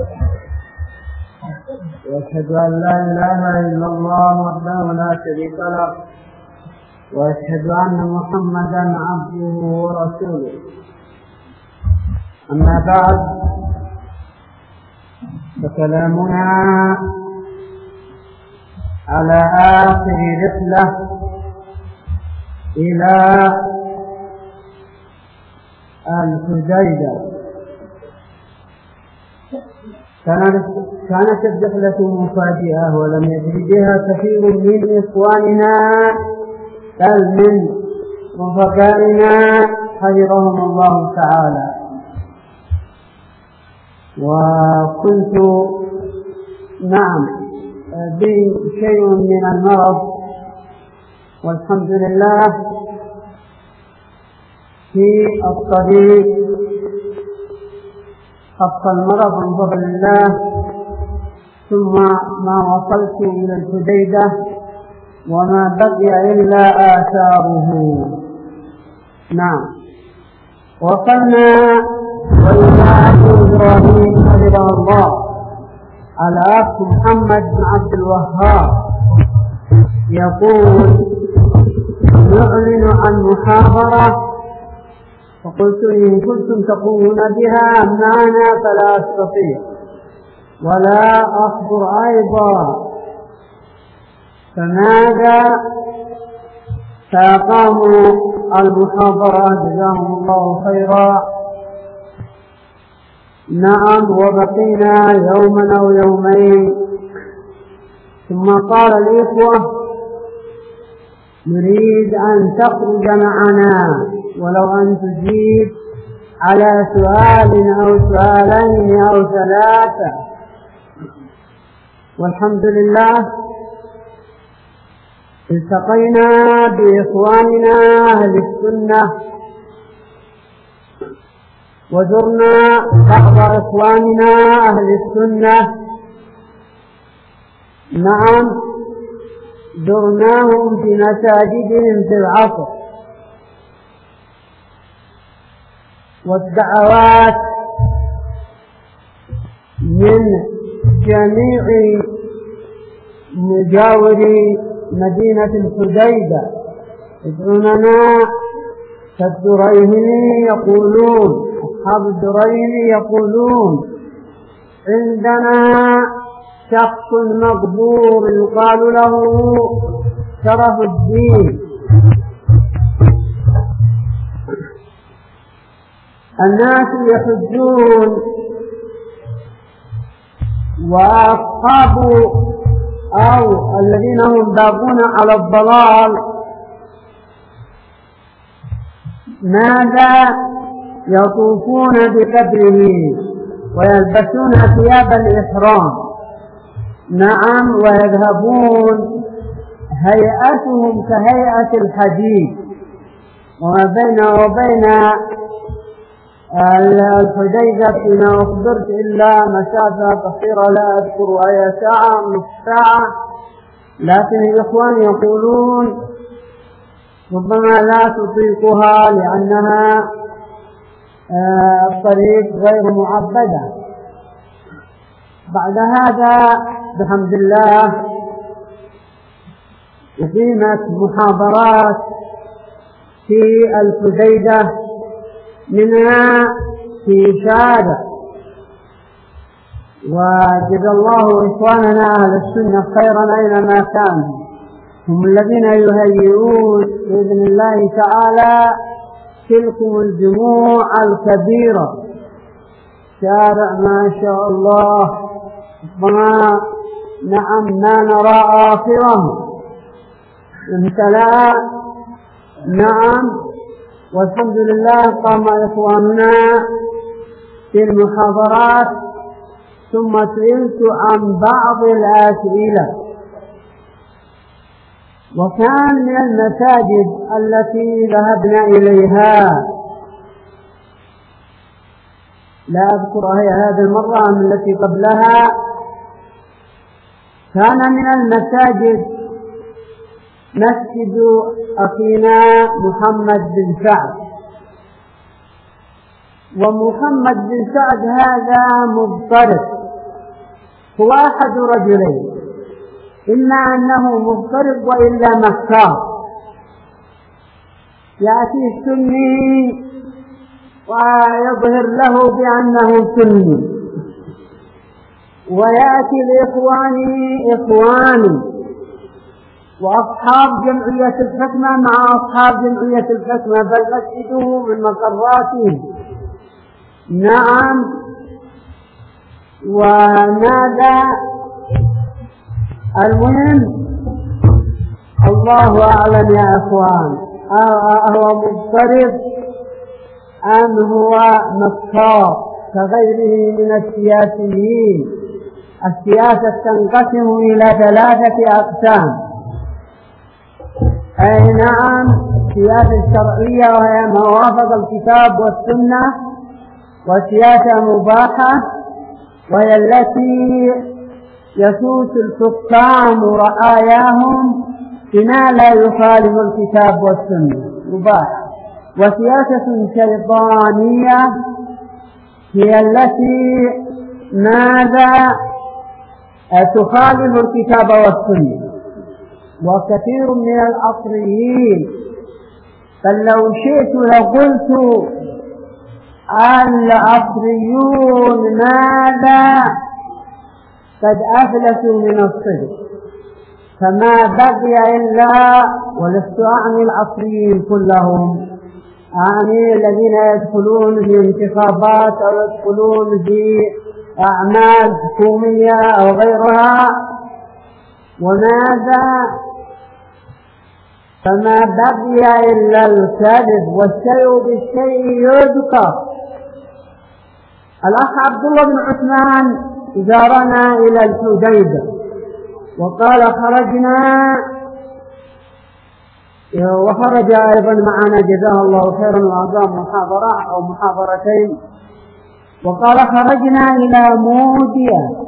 وأشهد أن لا إله إلا الله وحده لا شريك له وأشهد أن محمدا عبده ورسوله. أما بعد فكلامنا على آخر رحلة إلى الحديدة. كانت الرحلة مفاجئة ولم يدري بها كثير من إخواننا بل من رفقائنا حفظهم الله تعالى، وكنت بشيء من المرض والحمد لله في الطريق خف المرض من فضل الله، ثم ما وصلت إلى الحديدة وما بقي إلا آثاره. نعم، وصلنا وإذا إبراهيم حفظه الله الأخ محمد بن عبد الوهاب يقول: نعلن عن محاضرة، فقلت: إن كنتم تقومون بها معنا فلا أستطيع ولا أحضر أيضا، فماذا؟ فأقاموا المحاضرة جزاهم الله خيرا. نعم، وبقينا يوما أو يومين، ثم قال الإخوة: نريد أن تخرج معنا ولو أن تجيب على سؤال أو سؤالين أو ثلاثة. والحمد لله التقينا بإخواننا أهل السنة، وزرنا بعض إخواننا أهل السنة. نعم، زرناهم في مساجدهم في العصر، والدعوات من جميع مجاوري مدينة الحديدة يدعوننا. كالدريهمي يقولون، أصحاب الدريهمي يقولون: عندنا شخص مقبور يقال له شرف الدين. الناس يحجون، وأصحاب أو الذين هم باقون على الضلال ماذا؟ يطوفون بقبره ويلبسون ثياب الإحرام. نعم، ويذهبون هيئتهم كهيئة الحديد، وما بين وبين الحديدة فيما أخبرت إلا مسافة قصيرة، لا أذكر أي ساعة نصف ساعة، لكن الإخوان يقولون ربما لا تطيقها لأنها الطريق غير معبدة. بعد هذا بحمد الله أقيمت محاضرات في الحديدة، منها في شارع، وجزا الله إخواننا أهل السنة خيرا أينما كانوا، هم الذين يهيئون بإذن الله تعالى تلكم الجموع الكبيرة. شارع ما شاء الله، نعم، ما نرى آخره امتلأ. نعم، والحمد لله قام إخواننا في المحاضرات، ثم سئلت عن بعض الأسئلة. وكان من المساجد التي ذهبنا إليها، لا أذكر هي هذه المرة أم التي قبلها، كان من المساجد مسجد أخينا محمد بن سعد. ومحمد بن سعد هذا مضطرب، هو أحد رجلين: إما أنه مضطرب وإلا مكار. يأتي السني ويظهر له بأنه سني، ويأتي الإخواني إخواني، وأصحاب جمعية الحكمة مع أصحاب جمعية الحكمة، بل مسجده من مقراتهم. نعم، وماذا؟ المهم الله أعلم يا أخوان، أهو مضطرب أم هو مكار كغيره من السياسيين؟ السياسة تنقسم إلى 3 أقسام. أي نعم، السياسة الشرعية وهي ما وافق الكتاب والسنة، وسياسة مباحة وهي التي يسوس الحكام رعاياهم بما لا يخالف الكتاب والسنة مباحة، وسياسة شيطانية هي التي ماذا تخالف الكتاب والسنة، وكثير من الأصليين، بل لو شئت لقلت الأصليون ماذا قد أفلسوا من الصدق، فما بقي إلا، ولست أعني الأصليين كلهم، أعني الذين يدخلون في انتخابات أو يدخلون في أعمال حكومية أو غيرها، وماذا فما بقي إلا الكذب، والشيء بالشيء يذكر. الأخ عبد الله بن عثمان زارنا إلى الحديبة وقال خرجنا، وخرج أيضا معنا جزاه الله خيرا وأعطاه محاضرة أو محاضرتين، وقال خرجنا إلى مودية،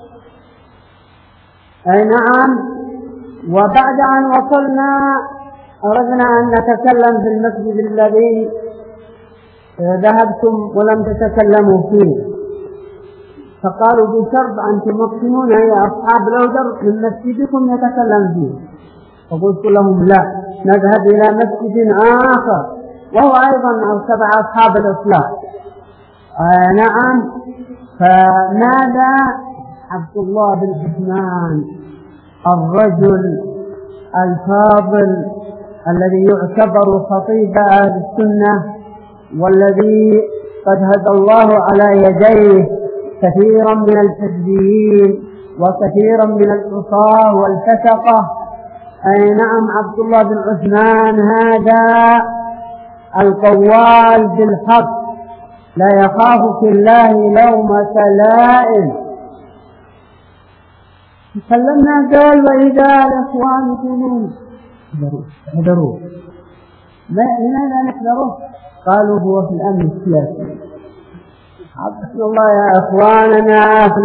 أي نعم، وبعد أن وصلنا أردنا أن نتكلم في المسجد الذي ذهبتم ولم تتكلموا فيه، فقالوا بشرط أن تمكنون يا أصحاب الأودر من مسجدكم نتكلم فيه، فقلت لهم لا، نذهب إلى مسجد آخر وهو أيضا تبع أصحاب الإصلاح. نعم. فماذا عبد الله بن عثمان الرجل الفاضل الذي يعتبر خطيب أهل السنة، والذي قد هدى الله على يديه كثيرا من الحزبيين وكثيرا من العصاة والفسقة، أي نعم، عبد الله بن عثمان هذا القوال بالحق لا يخاف في الله لومة لائم. تكلمنا قال وإذا الإخوان يقولون احذروا، لماذا نحذره؟ قالوا هو في الأمن السياسي. عبد الله يا إخواننا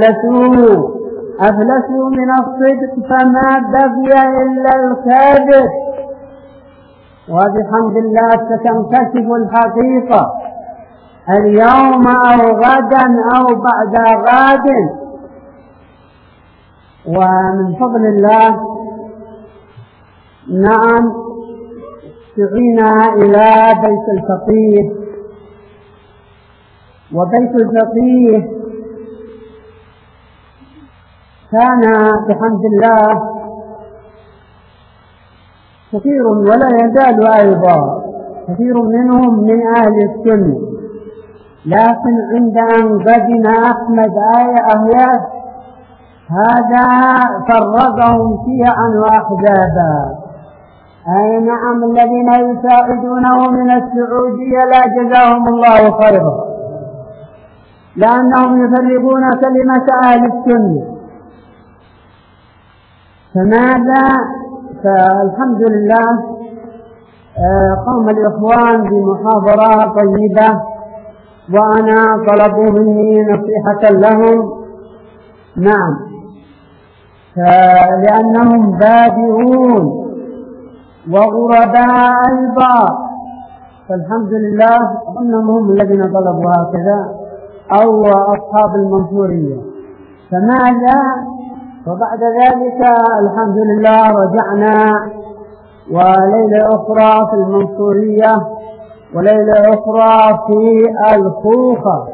أفلسوا من الصدق، فما بقي إلا الكذب، وبحمد الله ستنكشف الحقيقة اليوم أو غدا أو بعد غد. ومن فضل الله نعم دعينا إلى بيت الفقيه، وبيت الفقيه كان بحمد الله كثير ولا يزال أيضا كثير منهم من أهل السنة، لكن عند أن قدم أحمد أهياس هذا فرقهم شيعا وأحزابا. أي نعم، الذين يساعدونه من السعودية لا جزاهم الله خيرا، لأنهم يفرقون كلمة أهل السنة. فماذا؟ فالحمد لله قام الإخوان بمحاضرة طيبة، وأنا طلبوا مني نصيحة لهم. نعم، لأنهم بادئون وغرباء أيضا، فالحمد لله أنهم هم الذين طلبوا هكذا، أو أصحاب المنصورية. فماذا؟ وبعد ذلك الحمد لله رجعنا، وليلة أخرى في المنصورية وليلة أخرى في الخوخة.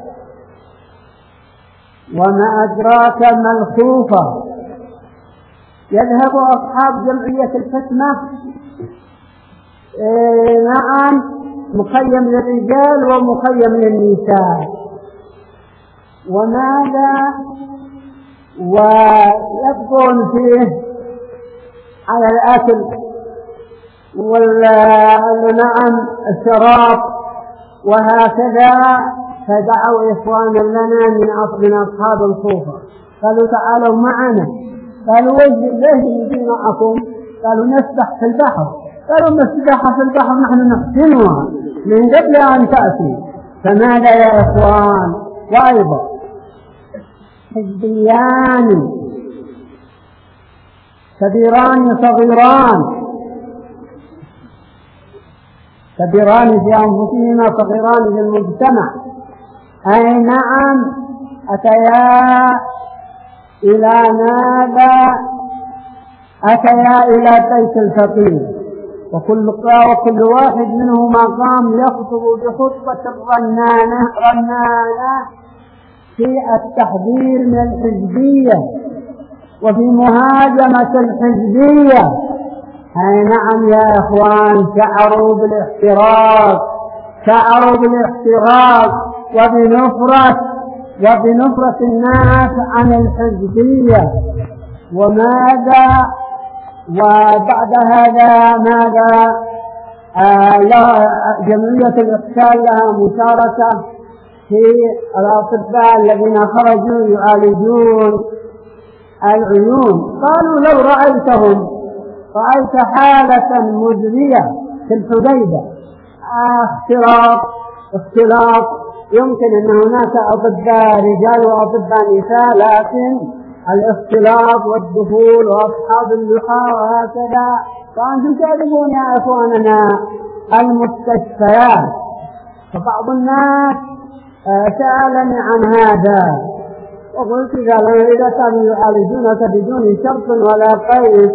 وما أدراك ما الخوخة؟ يذهب أصحاب جمعية الحكمة نعم مخيم للرجال ومخيم للنساء. وماذا؟ ويبقون فيه على الأكل نعم الشراب وهكذا. فدعوا إخوانا لنا من أصحاب الصوفة، قالوا تعالوا معنا. قالوا ليش نجي معكم؟ قالوا نسبح في البحر. قالوا ما السباحة في البحر نحن نحسنها من قبل أن تأتي. فماذا يا إخوان؟ وأيضا حزبيان كبيران صغيران، كبيران في أنفسهما صغيران في المجتمع. أي نعم أتيا إلى ماذا؟ أتيا إلى بيت الفقير، وكل واحد منهما قام يخطب بخطبة رنانة في التحذير من الحزبية وفي مهاجمة الحزبية. أي نعم يا إخوان، شعروا بالاحتراق وبنفرة الناس عن الحزبية. وماذا وبعد هذا ماذا؟ جمعية الإحسان لها مشاركة في الأطباء الذين خرجوا يعالجون العيون. قالوا لو رأيت حالة مزرية في الحديدة، اختلاط، يمكن أن هناك أطباء رجال وأطباء نساء، لكن الاختلاط والدخول وأصحاب اللقاء وهكذا. فأنتم تعرفون يا إخواننا المستشفيات، فبعض الناس سألني عن هذا، وقلت إذا كانوا يعالجونك بدون شرط ولا قيد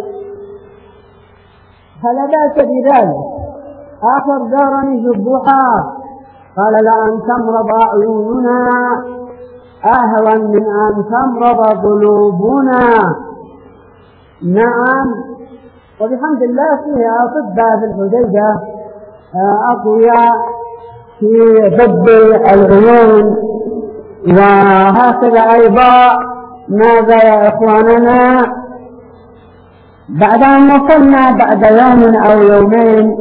فلا بأس بذلك. آخر زارني ذبوحا قال لأن تمرض عيوننا أهون من أن تمرض قلوبنا. نعم، وبحمد الله فيه أطباء في الحديدة أقوياء في ضد العيون. وهكذا أيضا ماذا يا إخواننا؟ بعد أن وصلنا بعد يوم أو يومين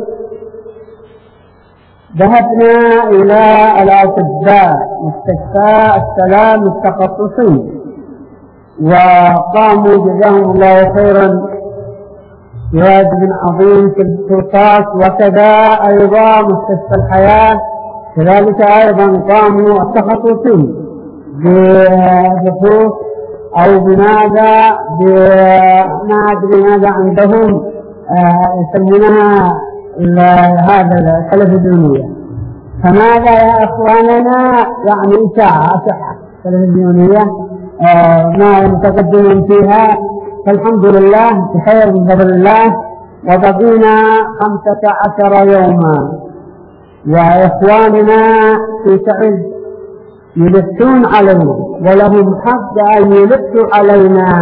ذهبنا إلى الأطباء مستشفى السلام التخصصي، وقاموا جزاهم الله خيرا بواجب عظيم في التخصصات. وكذا أيضا مستشفى الحياة كذلك أيضا قاموا التخصصي بخصوص أو بماذا ما أدري ماذا عندهم يسمونها هذا التلفزيونية. فماذا يا إخواننا؟ يعني إشاعة تلفزيونية ما متقدمين فيها، فالحمد لله بخير من فضل الله. وبقينا 15 يوما يا إخواننا في تعز يلفون علينا، ولهم حق أن يلفوا علينا.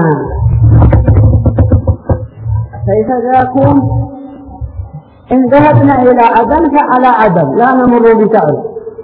كيف ذاكم؟ إن ذهبنا إلى عدن فعلى عدن لا نمر بتعز،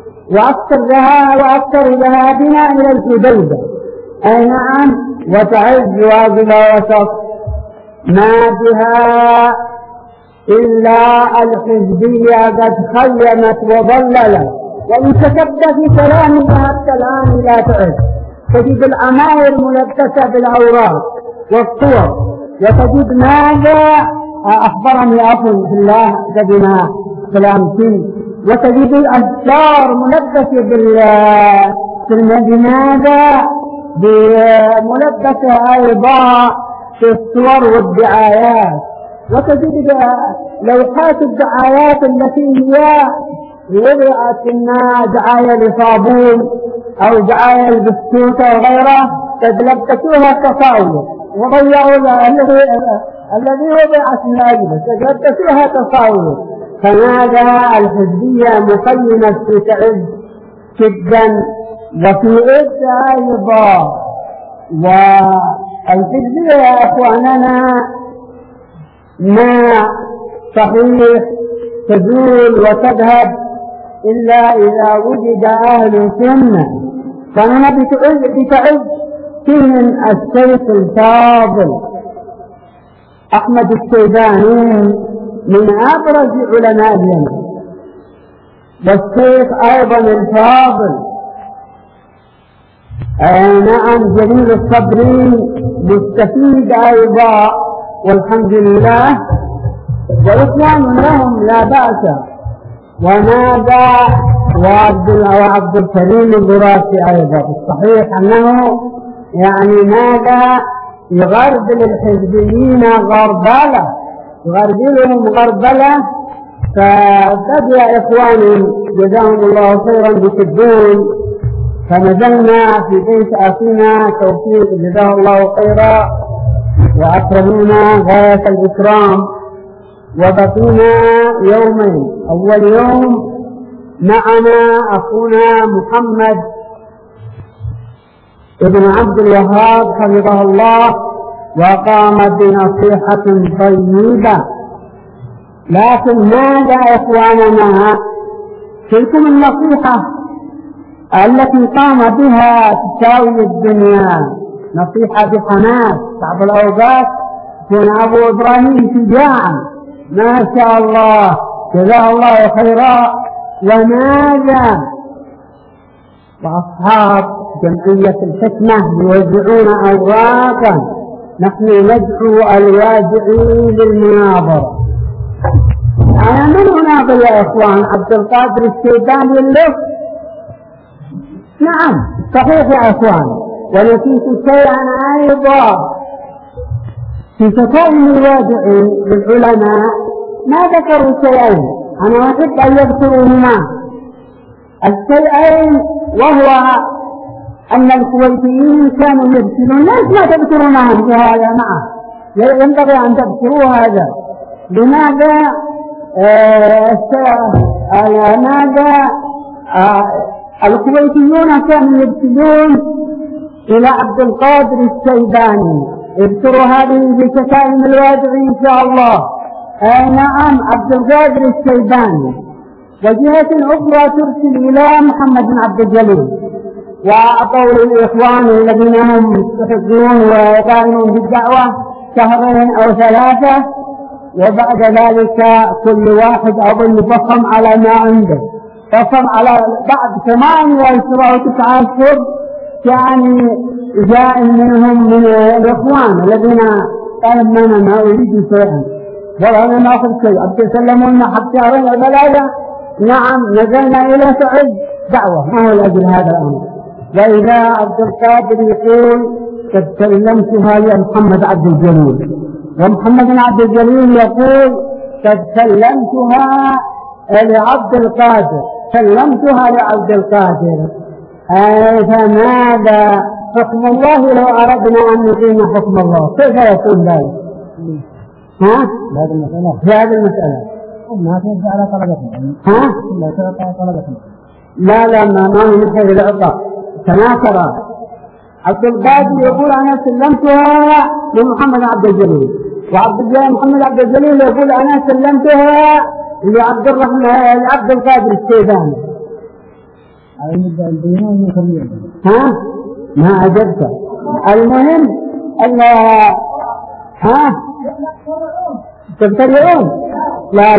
وأكثر ذهابنا إلى الحديدة. أي نعم، وتعز واجب وسط ما بها إلا الحزبية قد خيمت وضللت. وإن كتبت في كلامها حتى الآن لا تعز، تجد العماير ملبسة بالأوراق والصور، وتجد ماذا؟ أخبرني أخي في الله جدنا كلام فيه، وتجد الأشجار ملبسة بالماذا؟ بملبسة أيضا في الصور والدعايات، وتجد لوحات الدعايات التي هي وضعت إنها دعاية لصابون أو دعاية لبسكوتة وغيرها، قد لبسوها تصاوير وضيعوا الذي وضعت من أجله، قد لبسوها تصاوير. فماذا؟ الحزبية مقيمة في تعز جدا وفي عز أيضا. والحزبية يا إخواننا ما صحيح تزول وتذهب إلا إذا وجد أهل سنة. فأنا بتعز فيهم الشيخ الفاضل أحمد الشيباني من أبرز علماء اليمن، والشيخ أيضا الفاضل نعم جميل الصبري مستفيد أيضا والحمد لله، وإخوان لهم لا بأس. وماذا؟ وعبد الكريم الغراسي أيضا. الصحيح أنه يعني ماذا؟ يغربل الحزبيين غربلة، يغربلهم غربلة. فقد يا إخواني جزاهم الله خيرا بتدون فنزلنا في بيت أخينا توفيق جزاه الله خيرا وأكرمونا غاية الإكرام، وبقينا يومين. أول يوم معنا أخونا محمد ابن عبد الوهاب حفظه الله وقام بنصيحة طيبة، لكن ماذا إخواننا تلكم النصيحة التي قام بها تساوي الدنيا، نصيحة بحماس. بعض الأوقات كان أبو إبراهيم شجاعا ما شاء الله جزاه الله خيرا وماذا، وأصحاب جمعية الحكمة يوزعون أوراقا، نحن ندعو الواجعين للمناظرة. أنا من أناظر يا إخوان؟ عبد القادر الشيباني اللف؟ نعم صحيح يا إخوان. ونسيت شيئا أيضا في شتائم الواجعين للعلماء ما ذكروا شيئين أنا أحب أن يذكروهما. الشيئين وهو أن الكويتيين كانوا يبتلون. ليش ما تذكرونهم في هذا؟ معه ينبغي أن تذكروا هذا. لماذا الكويتيون كانوا يبتلون إلى عبد القادر الشيباني؟ اذكروا هذه في شتائم الواجعين إن شاء الله. نعم عبد القادر الشيباني. وجهة أخرى ترسل إلى محمد بن عبد الجليل، وأعطوا للإخوان الذين هم يستحقون ويقائمون بالدعوة شهرين أو ثلاثة، وبعد ذلك كل واحد أظن فصم على ما عنده، فصم على بعد 8 أو 9 أشهر يعني جاء منهم من الإخوان الذين قالوا ما أريد شيئا ولا أنا ما أخذ شيء، أبتسلمونا حتى شهرين أو 3. نعم نزلنا إلى سعود دعوة، ما هو لأجل هذا الأمر. وإذا عبد القادر يقول قد سلمتها لمحمد عبد الجليل، ومحمد بن عبد الجليل يقول قد سلمتها لعبد القادر، سلمتها لعبد القادر. فماذا حكم الله لو أردنا أن نقيم حكم الله؟ كيف يكون ذلك؟ في هذه المسألة ما تنزع على طلبتهم. لا تعطى طلبتهم. لا ما هو من خير العطاء. كما ترى عبد القادر يقول أنا سلمتها لمحمد عبد الجليل، محمد عبد الجليل يقول أنا سلمتها لعبد القادر الشيباني. ما أجبت. المهم أن تبتدئون. لا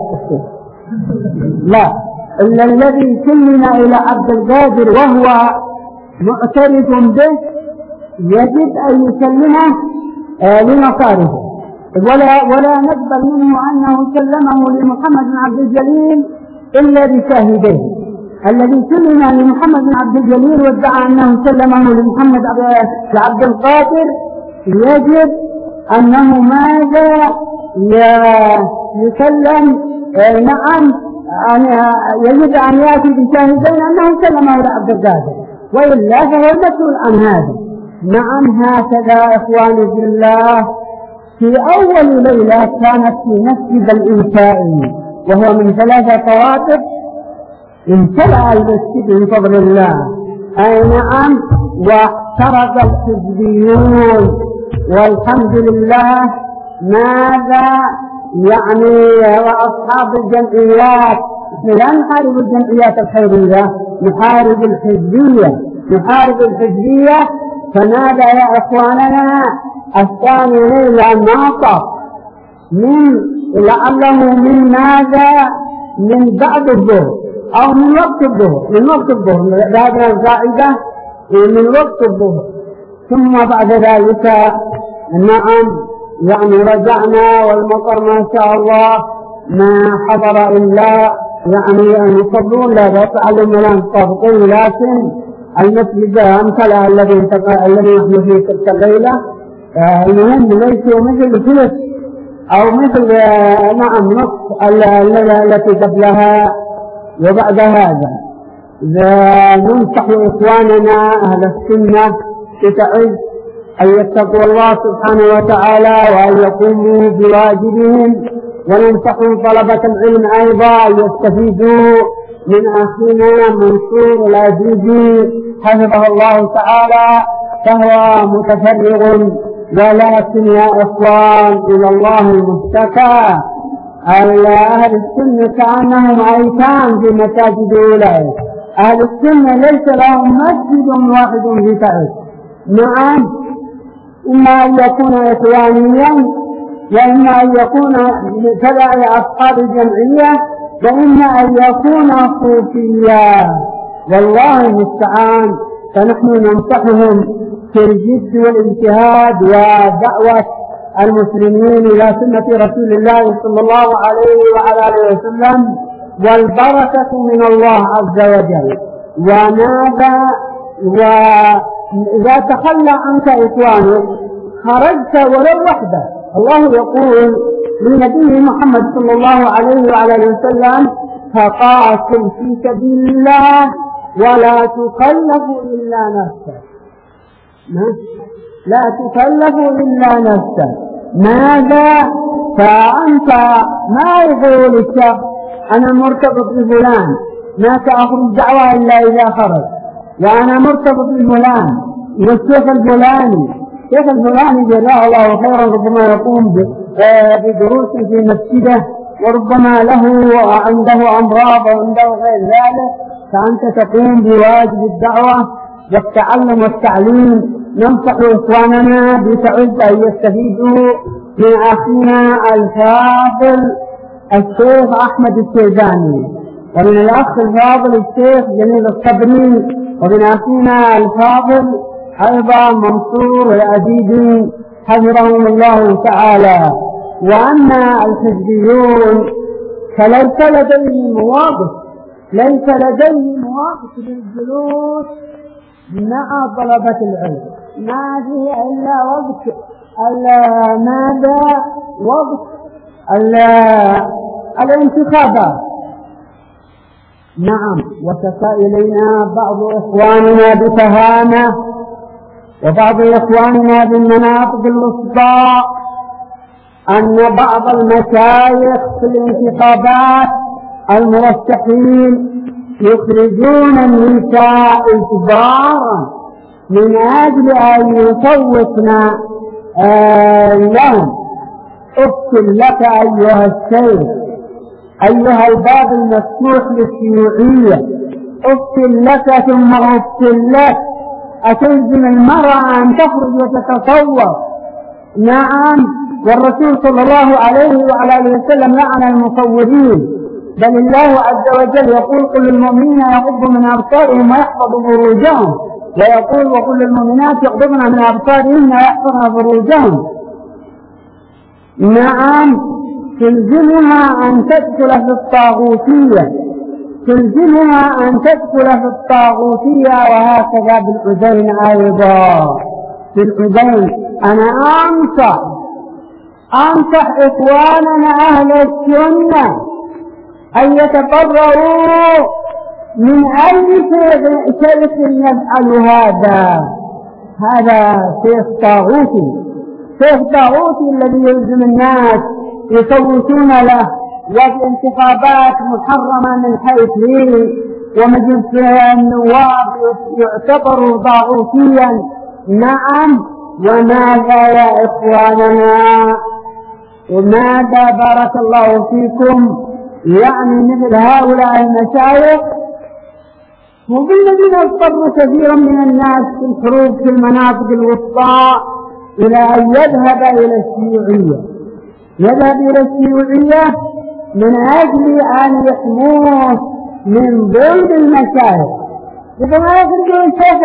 إلا الذي سلم إلى عبد القادر وهو معترف به يجب أن يسلمه لنصاره، ولا نقبل منه أنه سلمه لمحمد بن عبد الجليل إلا بشاهديه. الذي سلم لمحمد بن عبد الجليل وادعى أنه سلمه لمحمد عبد القادر يجب أنه ماذا يسلم. نعم يجب أن يأتي بشاهدين أنه سلمه لعبد القادر، وإلا فهو مسؤول عن هذا. نعم هكذا إخواني بالله. في أول ليلة كانت في مسجد الإنشائي وهو من 3 طوائف، امتلأ المسجد بفضل الله. نعم واحترق الحزبيون والحمد لله. ماذا يعني وأصحاب الجمعيات؟ لا نحارب الجمعيات الخيرية، نحارب الحزبية. فماذا يا إخواننا؟ الثاني ليلة ناطق لعله من ماذا؟ من بعد الظهر أو من وقت الظهر، هذه القاعدة من وقت الظهر. ثم بعد ذلك نعم يعني رجعنا والمطر ما شاء الله ما حضر إلا يعني أن يصلون لا بأس الآن صادقين، لكن المسجد امتلأ الذي نحن فيه تلك الليلة. المهم ليس مثل ثلث أو مثل نعم نصف الليلة التي قبلها وبعد هذا. ننصح إخواننا أهل السنة بتعز أن يتقوا الله سبحانه وتعالى وأن يقوموا بواجبهم، وننصح طلبة العلم أيضا أن يستفيدوا من أخينا منصور العزيزي حفظه الله تعالى، فهو متفرغ، ولكن يا إخوان إلى الله المشتكى. أهل السنة كأنهم أيتام في مساجد أولئك. أهل السنة ليس لهم مسجد واحد في تعز. نعم، إما أن يكون إخوانيا، وإما أن يكون تبع أصحاب الجمعية، وإما أن يكون صوفيا، والله المستعان. فنحن ننصحهم في الجد والاجتهاد ودعوة المسلمين إلى سنة رسول الله صلى الله عليه وعلى آله وسلم، والبركة من الله عز وجل. وماذا وإذا تخلى عنك إخوانك خرجت ولو وحده. الله يقول لنبيه محمد صلى الله عليه وعلى آله وسلم: فقاتل في سبيل الله ولا تكلف إلا نفسك. لا تكلف إلا نفسك. ماذا؟ فأنت ما يقول الشخص أنا مرتبط بفلان، ما سأخرج دعوة إلا إذا خرج، وأنا مرتبط بفلان والشيخ الفلاني، الشيخ الفلاني جزاه الله خيرا ربما يقوم بدروس في مسجده، وربما له عنده أمراض وعنده غير ذلك، فأنت تقوم بواجب الدعوة والتعلم والتعليم. ننصح إخواننا بتعز أن يستفيدوا من أخينا الفاضل الشيخ أحمد الشيباني، ومن الأخ الفاضل الشيخ جميل الصبري، ومن أخينا الفاضل أيضا منصور العزيزي حفظهم الله تعالى. وأما الحزبيون فليس لديهم مواقف للجلوس مع طلبة العلم، ما فيه إلا وقت الانتخابات. نعم، وشكا إلينا بعض إخواننا بتهانة، وبعض إخواننا بالمناطق الوسطى، أن بعض المشايخ في الانتخابات المرشحين يخرجون النساء إجبارا من أجل أن يصوتن لهم. اقتل لك أيها الشيخ، أيها الباب المفتوح للشيوعية، اقتل لك ثم اقتل لك. أتلزم المرأة أن تخرج وتتصوت؟ نعم، والرسول صلى الله عليه وعلى آله وسلم لعن المصورين، بل الله عز وجل يقول: قل للمؤمنين يغضوا من أبصارهم ويحفظوا فروجهم، ويقول: وقل للمؤمنات يغضبن من أبصارهن ويحفظن فروجهم. نعم، تلزمها أن تدخل في الطاغوتية، وهكذا بالأذين أيضا. في الأذين أنا أنصح إخواننا أهل السنة أن يتقرروا من أي شيخ يفعل هذا شيخ طاغوتي الذي يلزم الناس يصوتون له، وفي انتخابات محرمة من حيث ليه، ومجلس النواب يعتبر طاغوتيا. نعم، وماذا يا إخواننا، وماذا بارك الله فيكم يعني مثل هؤلاء المشايخ هم الذين اضطروا كثيرا من الناس في الحروب في المناطق الوسطى إلى أن يذهب إلى الشيوعية من أجل أن يحموه من ظلم المشايخ. إذا ما يخرجوا الشيخ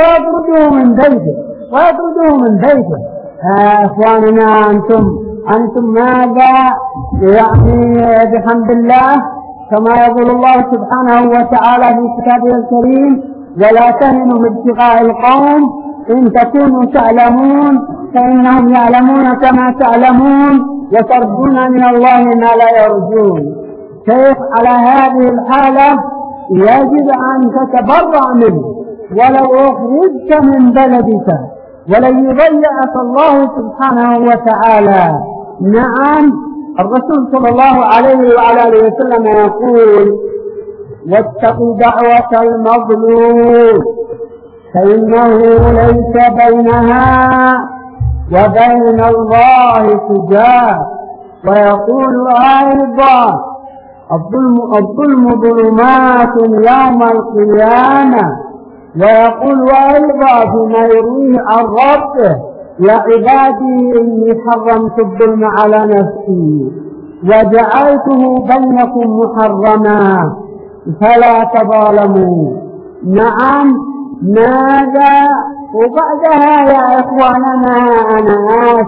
ويطردوه من بيته. إخواننا أنتم ماذا يعني بحمد الله، كما يقول الله سبحانه وتعالى في كتابه الكريم: ولا تهنوا بابتغاء القوم إن تكونوا تعلمون فإنهم يعلمون كما تعلمون وترجون من الله ما لا يرجون. كيف على هذه الحالة يجب أن تتبرأ منه ولو أخرجت من بلدك، ولن يضيعك الله سبحانه وتعالى. نعم، الرسول صلى الله عليه وعلى آله وسلم يقول: واتقوا دعوة المظلوم فإنه ليس بينها وبين الله حجاب. ويقول أيضا: الظلم ظلمات يوم القيامة. ويقول أيضا فيما يرويه عن ربه: يا عبادي إني حرمت الظلم على نفسي وجعلته بينكم محرما فلا تظالموا. نعم، ماذا وبعدها يا إخواننا؟ أنا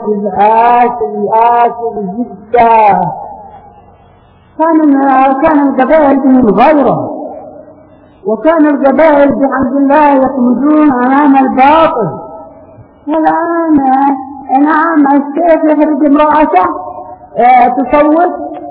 آسف جدا. كان القبائل بهم غيره، وكان القبائل بحمد الله يصمدون أمام الباطل. والآن نعم، الشيخ يخرج امرأته تصوت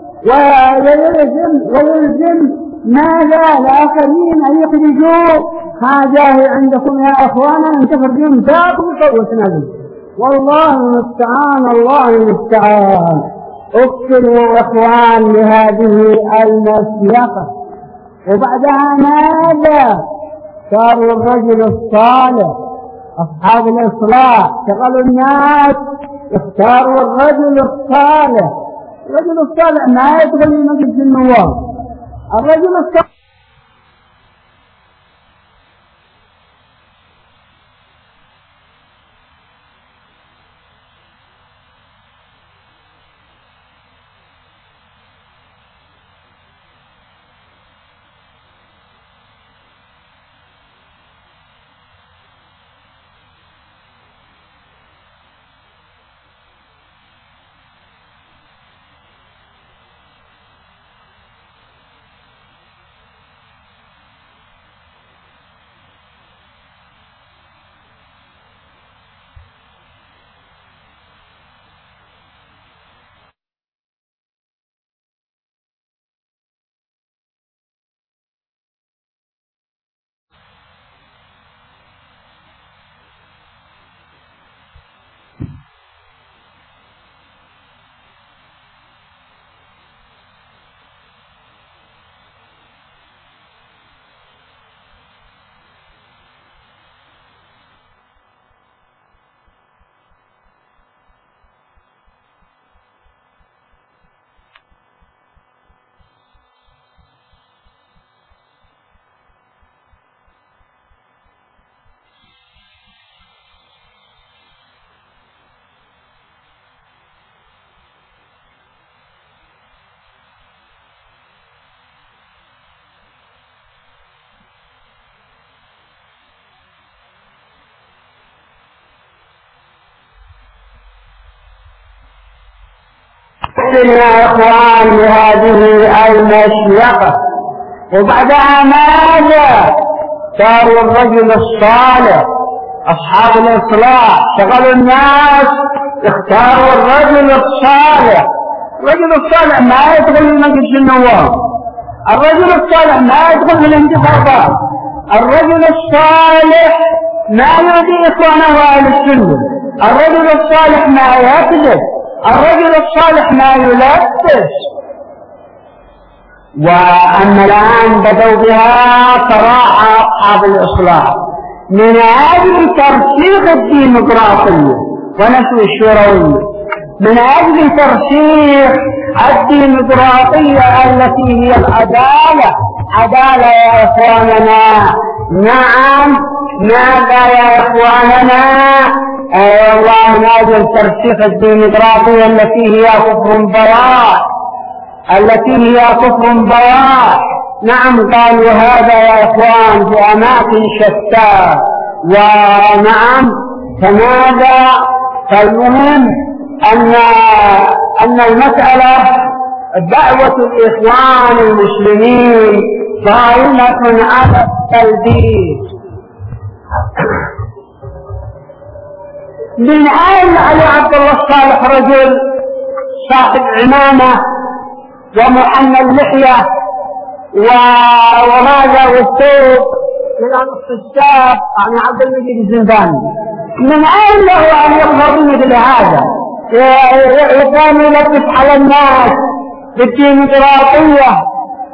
ويلزم ماذا الآخرين أن يخرجوا حاجة عندكم يا أخوانا أن تخرجون باطل صوتنا به. والله المستعان، الله المستعان. اكثروا يا إخوان لهذه المسيقة. وبعدها ماذا؟ صاروا الرجل الصالح أصحاب الإصلاح شغلوا الناس، اختاروا الرجل الصالح. الرجل الصالح ما يدخل مجلس النواب. الرجل الصالح يا إخوان لهذه المشيقة. وبعدها ماذا؟ صاروا الرجل الصالح أصحاب الإصلاح شغلوا الناس، اختاروا الرجل الصالح. الرجل الصالح ما يدخل مجلس النواب، الرجل الصالح ما يدخل في الانتخابات، الرجل الصالح ما يؤذي إخوانه أهل السنة، الرجل الصالح ما يكذب، الرجل الصالح ما يلبس. وأما الآن بدأوا بها صراحة أصحاب الإصلاح من أجل ترسيخ الديمقراطية ونسو الشوروية، من أجل ترسيخ الديمقراطية التي هي العدالة. عدالة يا إخواننا. نعم، ماذا يا إخواننا؟ أي والله من أجل ترسيخ الديمقراطية التي هي كفر بواح، التي هي كفر بواح. نعم، قالوا هذا يا إخوان في أماكن شتى. ونعم، فماذا؟ فالمهم أن المسألة دعوة الإخوان المسلمين قائمة على التلبيس. من أين علي عبد الله الصالح رجل صاحب عمامة ومحنى اللحية وماذا والثوب إلى نصف الشاب يعني عبد المجيد الزنداني. من أين له أن يظهر مثل هذا؟ يقوم يلبس على الناس بالديمقراطية.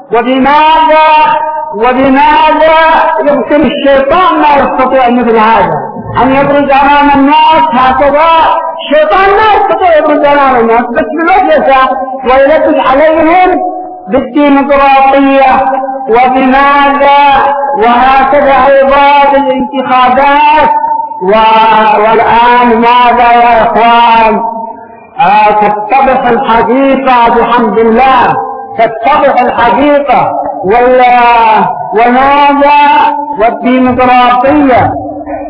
وبماذا يمكن الشيطان ما يستطيع مثل هذا أن يبرز أمام الناس هكذا؟ الشيطان ما يستطيع يبرز أمام الناس بس بالوجهة ويلبس عليهم بالديمقراطية. وبماذا وهكذا أيضا بالانتخابات. والآن ماذا يا إخوان؟ تتضح الحقيقة بحمد الله، تتضح الحقيقة. وماذا؟ والديمقراطية.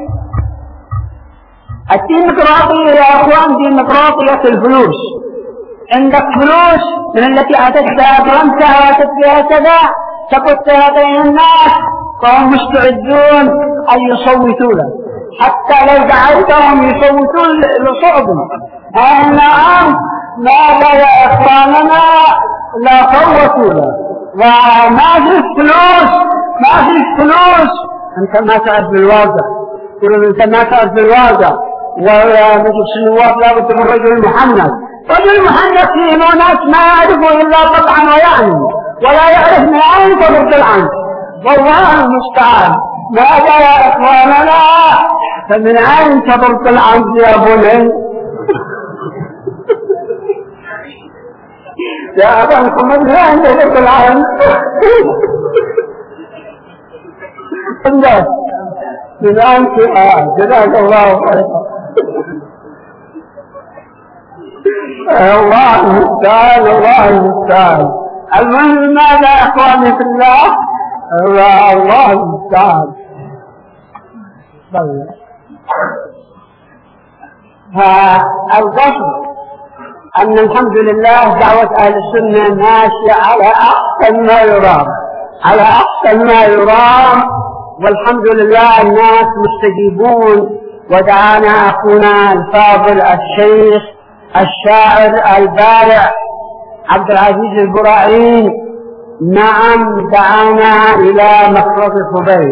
الديمقراطية يا أخوان ديمقراطية الفلوس. عندك فلوس من التي أتتها أكرمتها وأتت بها كذا تقدها بين الناس فهم مستعدون أن يصوتوا لك، حتى لو دعوتهم يصوتون لصعبهم. نعم ماذا يا إخواننا؟ لا صوتوا له. وما في فلوس، ما في فلوس. أنت ما تعرف بالواقع، يقولون أنت ما تعرف بالواقع. ومجلس النواب لابد من رجل محنك. رجل محنك فيه ناس ما يعرفه إلا طبعا ويعني، ولا يعرف من أين تضرب العنف. والله المستعان. ماذا يا إخواننا؟ فمن أين تضرب العنف يا بني؟ يا أبا محمد من أين تضرب العنف؟ من أين جزاك الله خيرا. الله المستعان، الله المستعان. المهم ماذا يا اخواني في الله؟ الله المستعان. فالقصد ان الحمد لله دعوة اهل السنة ماشية على احسن ما يرام، على احسن ما يرام، والحمد لله الناس مستجيبون. ودعانا اخونا الفاضل الشيخ الشاعر البارع عبد العزيز البراعين، نعم دعانا إلى مفرق خبيث،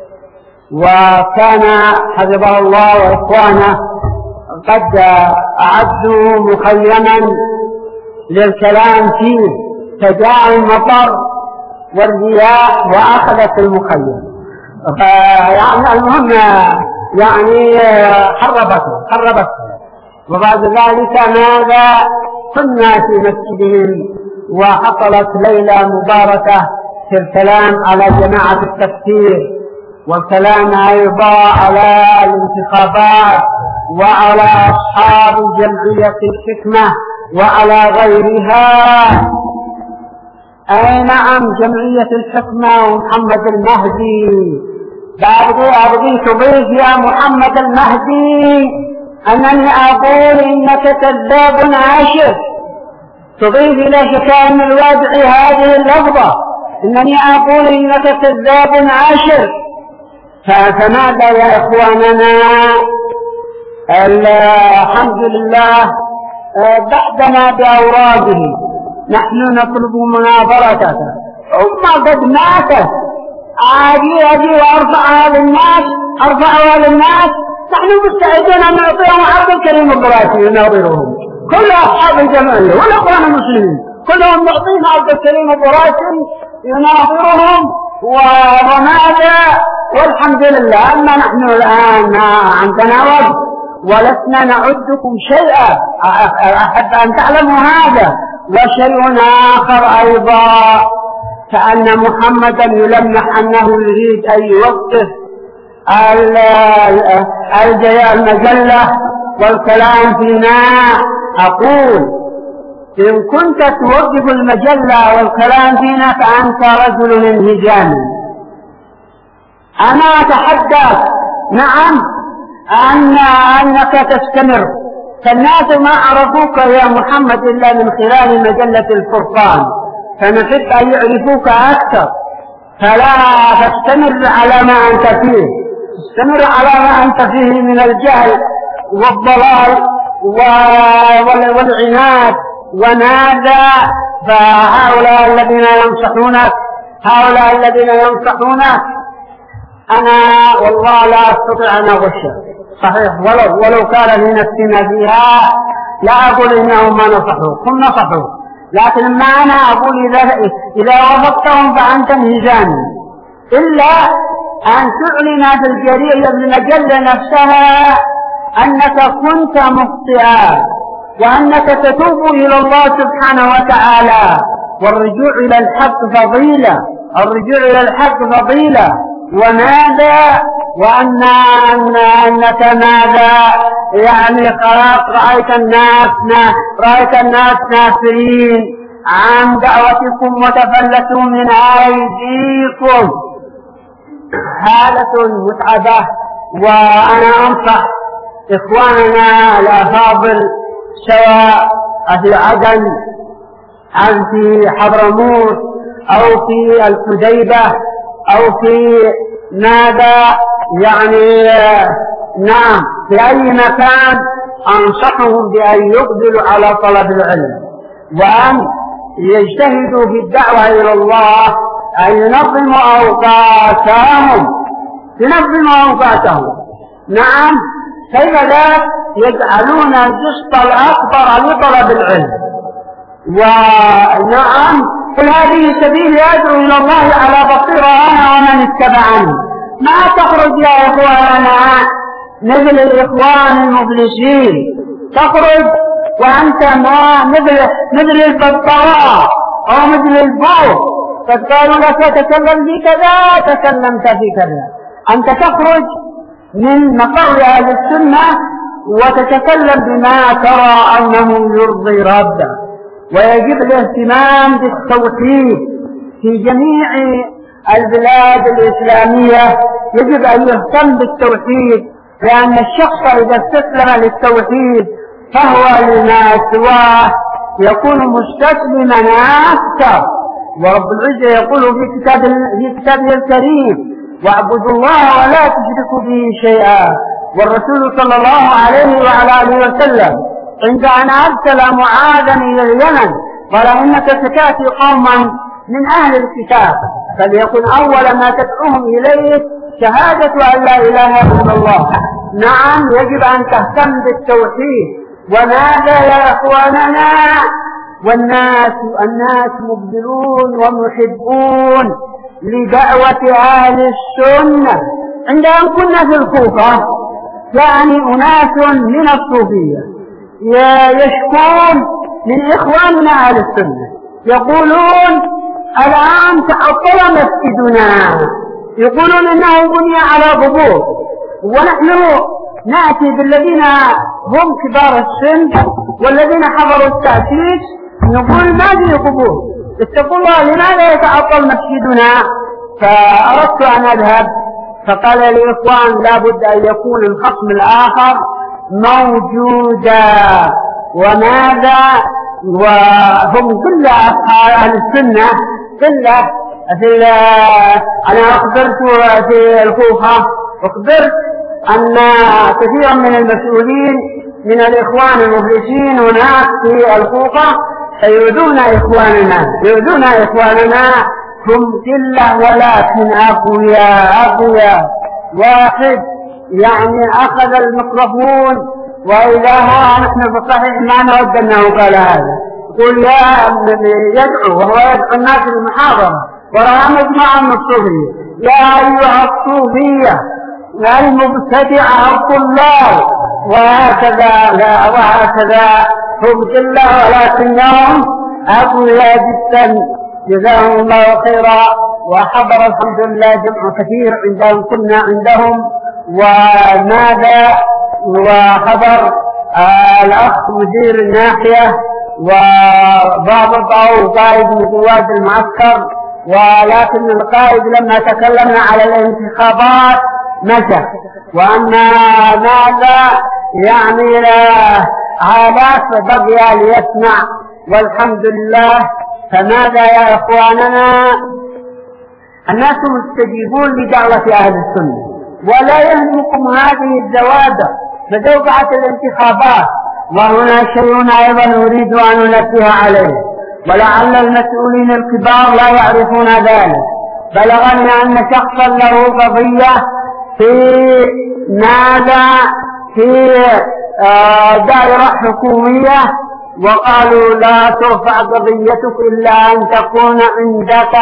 وكان حفظه الله وإخوانه قد أعدوا مخيما للكلام فيه، فجاء المطر والرياح وأخذت المخيم. يعني المهم يعني خربته. وبعد ذلك ماذا؟ كنا في مسجدهم وحصلت ليلة مباركة في الكلام على جماعة التفسير، والكلام أيضا على الانتخابات وعلى أصحاب جمعية الحكمة وعلى غيرها. أي نعم جمعية الحكمة ومحمد المهدي. أبغي تضيف يا محمد المهدي أنني أقول إنك كذاب عاشر. تضيف إلى شتائم الوضع هذه اللفظة إنني أقول إنك كذاب عاشر. فماذا يا إخواننا؟ الحمد لله بعدنا بأوراده نحن نطلب مناظرتك. قد ماتت. أجي وأرفعها للناس. نحن مستعدين أن نعطيهم عبد الكريم البراسي يناظرهم. كل أصحاب الجمعية والأخوان المسلمين كلهم نعطيهم عبد الكريم البراسي يناظرهم. وماذا؟ والحمد لله أما نحن الآن عندنا وقت ولسنا نعدكم شيئا. أحب أن تعلموا هذا. وشيء آخر أيضا كأن محمدا يلمح أنه يريد أن يوقف المجلة والكلام فينا. أقول إن كنت توقف المجلة والكلام فينا فأنت رجل انهزامي. أنا أتحدث نعم أنك تستمر. فالناس ما عرفوك يا محمد إلا من خلال مجلة الفرقان، فنحب أن يعرفوك أكثر. فلا تستمر على ما أنت فيه، استمر على ما أنت فيه من الجهل والضلال والعناد وماذا. فهؤلاء الذين ينصحونك هؤلاء الذين ينصحونك أنا والله لا أستطيع أن أغشه، صحيح، ولو كان لنفسنا فيها لا أقول إنهم ما نصحوا، هم نصحوا، لكن ما أنا أقول إذا وافقتهم فأنت انهزامي، إلا أن تعلن في الجريدة المجلة نفسها أنك كنت مخطئا وأنك تتوب إلى الله سبحانه وتعالى، والرجوع إلى الحق فضيلة، الرجوع إلى الحق فضيلة، وماذا وأنك ماذا يعني رأيت الناس نافرين عن دعوتكم وتفلتوا من أيديكم، حالة متعبة. وأنا أنصح إخواننا الأفاضل سواء في عدن أو في حضرموت أو في الحديبة أو في ماذا يعني نعم في أي مكان، أنصحهم بأن يقبلوا على طلب العلم وأن يجتهدوا في الدعوة إلى الله، أن ينظموا أوقاتهم. نعم، كيف ذلك؟ يجعلون الجسط الأكبر لطلب العلم. ونعم، قل هذه سبيل يدعو إلى الله على بصيرة أنا ومن اتبعني. ما تخرج يا إخواننا مثل الإخوان المفلسين، تخرج وأنت ما مثل البطارات أو مثل البوق، فقالوا لك تكلم في كذا تكلمت في كذا. أنت تخرج من مقر أهل السنة وتتكلم بما ترى أنه يرضي ربك. ويجب الاهتمام بالتوحيد في جميع البلاد الإسلامية، يجب أن يهتم بالتوحيد، لأن الشخص إذا استسلم للتوحيد فهو لما سواه يكون مستسلما أكثر. ورب العزة يقول في كتابه الكريم: واعبدوا الله ولا تشركوا به شيئا. والرسول صلى الله عليه وعلى آله وسلم عند أن أرسل معاذا إلى اليمن قال: إنك ستأتي قوما من أهل الكتاب فليكن أول ما تدعوهم إليه شهادة أن لا إله إلا الله. نعم، يجب أن تهتم بالتوحيد. وماذا يا إخواننا؟ والناس مبذلون ومحبون لدعوة أهل السنة. عند أن كنا في الكوفة يعني أناس من الصوفية يشكون من إخواننا أهل السنة، يقولون: الآن تعطل مسجدنا، يقولون إنه بني على قبور، ونحن نأتي بالذين هم كبار السن والذين حضروا التأسيس نقول ما في قبور. اتقوا الله، لماذا يتعطل مسجدنا؟ فأردت أن أذهب، فقال لي: إخوان لا بد أن يكون الخصم الآخر موجودا. وماذا؟ وهم كل أهل السنة كله أنا أخبرت في الكوفة، أخبرت أن كثيرا من المسؤولين من الإخوان المفلسين هناك في الكوفة يؤذون إخواننا، هم كله ولكن أقوياء. واحد يعني أخذ الميكروفون وإذا هو نحن في الصحيح ما نود أنه قال هذا، يقول يدعو وهو يدعو الناس للمحاضرة ورأى مجموعة من الصوفية: يا أيها الصوفية المبتدعة الطلاب، وهكذا هم كله ولكنهم أقوياء جدا، جزاهم الله خيرا. وحضر الحمد لله جمع كثير عندهم، كنا عندهم. وماذا؟ وحضر الأخ مدير الناحية وضابط أو قائد من قوات المعسكر، ولكن القائد لما تكلمنا على الانتخابات مشى. وأما ماذا يعني عادات بقي ليسمع، والحمد لله. فماذا يا إخواننا؟ الناس مستجيبون لدعوة أهل السنة، ولا يهمكم هذه الزوادة فزوجعة الانتخابات. وهنا شيء أيضا أريد أن أنبه عليه: ولعل المسؤولين الكبار لا يعرفون ذلك. بلغني أن شخصا له قضية في دائرة حكومية، وقالوا لا ترفع قضيتك إلا أن تكون عندك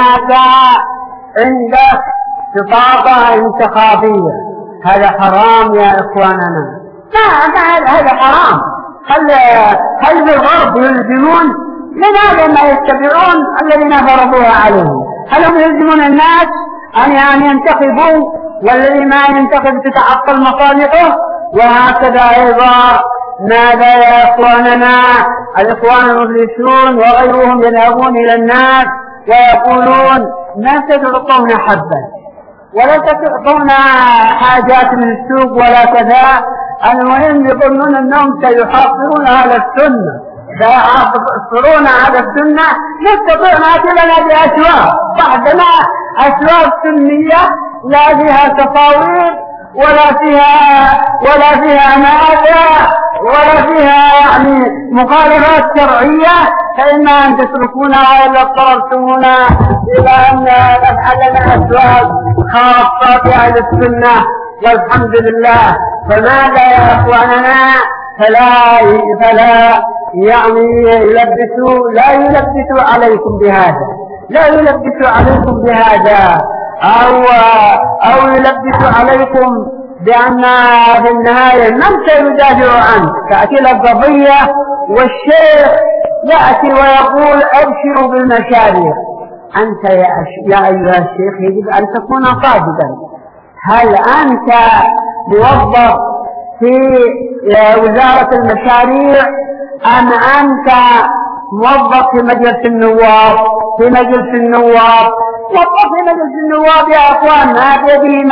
عندك بطاقة انتخابية. هذا حرام يا إخواننا، هذا حرام. هل بالغرب يلزمون؟ لماذا ما يتبعون الذين فرضوها عليهم؟ هل هم يلزمون الناس أن ينتخبوا، والذي ما ينتخب تتعطل مصالحه؟ وهكذا أيضا ماذا يا إخواننا الإخوان المفلسون وغيرهم يذهبون إلى الناس ويقولون ما تعطون حبا ولا تعطون حاجات من السوق ولا كذا. المهم يظنون أنهم سيحاصرون على السنة، سيحاصرون على السنة. نستطيع نأتي لنا بأسواق، بعدنا أسواق سنية لا فيها تصاوير ولا فيها مادة ولا فيها مخالفات شرعية، فإما أن تتركونها ولا اضطررتمونا إلى أن نفعل لنا أسواق خاصة بأهل السنة والحمد لله. فماذا يا إخواننا؟ فلا لا يلبسوا عليكم بهذا أو يلبسوا عليكم بأن في النهاية من سيدافع عنك. تأتي القضية والشيخ يأتي ويقول أبشروا بالمشاريع. أنت يا أيها الشيخ يجب أن تكون صادقا. هل أنت موظف في وزارة المشاريع أم أنت موظف في مجلس النواب؟ موظف في مجلس النواب يا أخوان ما بيده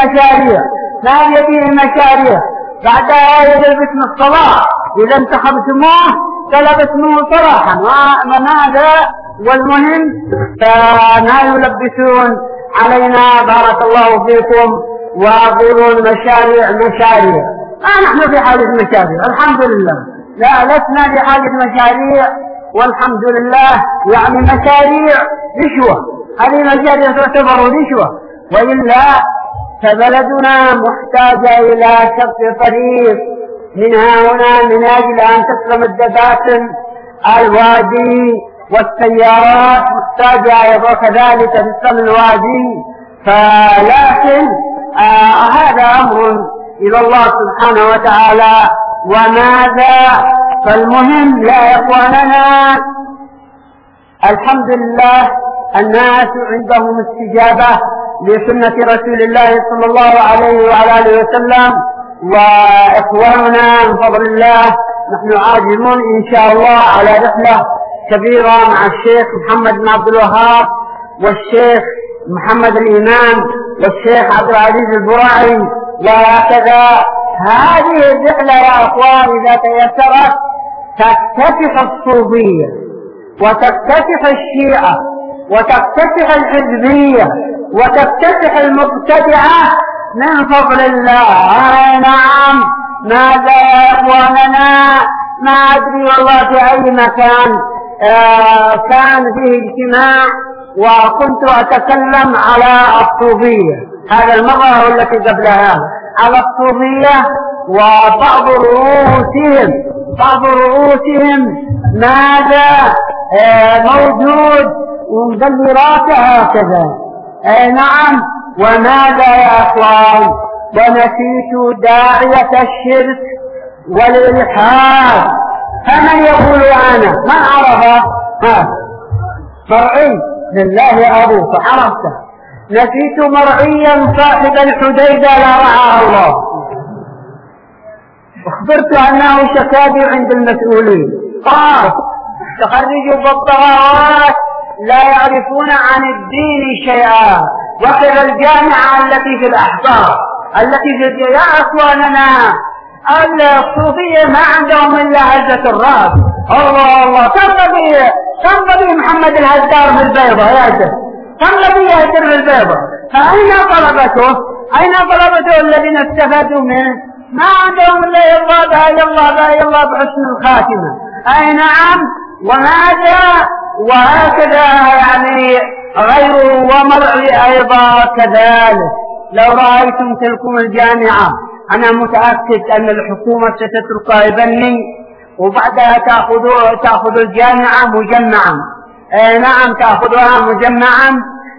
مشاريع، بعدها يجب اسم الصلاة. إذا انتخبتموه طلب اسمه صراحا وماذا؟ والمهم فما يلبسون علينا بارك الله فيكم ويقولون مشاريع. ما نحن في حاجة مشاريع الحمد لله، لا لسنا في حاجة مشاريع والحمد لله. مشاريع رشوة، هذه مشاريع تعتبر رشوة، وإلا فبلدنا محتاج إلى شق طريق من هنا من أجل أن تسلم الدباسم الوادي والسيارات محتاجة أيضا كذلك تسلم الوادي. فلكن هذا أمر إلى الله سبحانه وتعالى. وماذا؟ فالمهم يا إخواننا الحمد لله الناس عندهم استجابة لسنة رسول الله صلى الله عليه وعلى آله وسلم. وإخواننا من فضل الله نحن عازمون إن شاء الله على رحلة كبيرة مع الشيخ محمد بن عبد الوهاب والشيخ محمد الإمام والشيخ عبد العزيز البراعي. وهكذا هذه الرحلة يا أخوان إذا تيسرت تكتسح الصوفية وتكتسح الشيعة وتكتسح الحزبية وتكتسح المبتدعة من فضل الله. نعم. ماذا يا إخواننا؟ ما أدري والله في أي مكان كان فيه اجتماع وكنت أتكلم على الصوفية، هذا المرة والتي قبلها على الصوفية، وبعض رؤوسهم ماذا موجود ومدلرات هكذا. نعم. وماذا يا أخوان؟ ونسيت داعية الشرك والإلحاد. فمن يقول أنا؟ من عرفه؟ مرعي لله أبوه فعرفته. نسيت مرعيا صاحب الحديدة لا رعاه الله. أخبرت أنه شكابي عند المسؤولين، قال تخرجوا بالطغاوات لا يعرفون عن الدين شيئا، وكذا الجامعة التي في الأحبار التي في يا أخواننا الصوفية ما عندهم إلا هزة الرأس. الله كم نبي محمد الهزار في البيضة يا شيخ، كم نبي يهزر في البيضة؟ فأين طلبته الذين استفادوا منه؟ ما عندهم إلا الله بحسن الخاتمة. أي نعم. وماذا؟ وهكذا يعني غيره ومرعي أيضا كذلك. لو رأيتم تلكم الجامعة أنا متأكد أن الحكومة ستتركها يبني وبعدها تأخذ الجامعة مجمعا. نعم تأخذها مجمعا.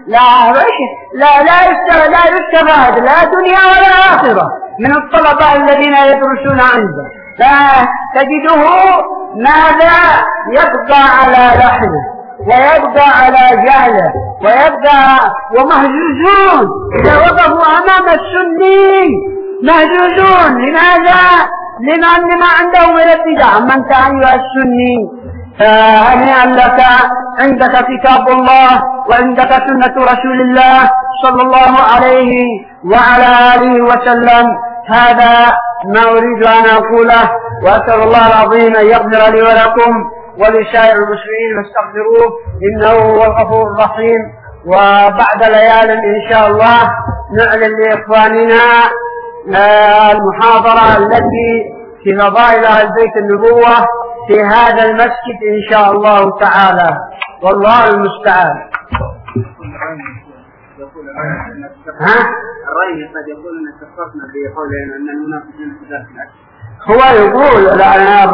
لا يستفاد لا دنيا ولا آخرة من الطلبة الذين يدرسون عنده. فتجده ماذا يبقى على لحمه ويبقى على جهله ويبقى ومهزوزون إذا وقفوا أمام السني مهزوزون. لماذا؟ لما عندهم من البدع. من أنت أيها السني فهنيئا لك، عندك كتاب الله وعندك سنة رسول الله صلى الله عليه وعلى آله وسلم. هذا ما أريد أن أقوله، وأسأل الله العظيم أن يغفر لي ولكم ولسائر المسلمين فاستغفروه إنه هو الغفور الرحيم. وبعد ليال إن شاء الله نعلن لإخواننا المحاضرة التي في فضائل أهل بيت النبوة في هذا المسجد إن شاء الله تعالى، والله المستعان. الرأي قد يقول أن كفرنا بقول أن المنافقين في ذات الأكل. هو يقول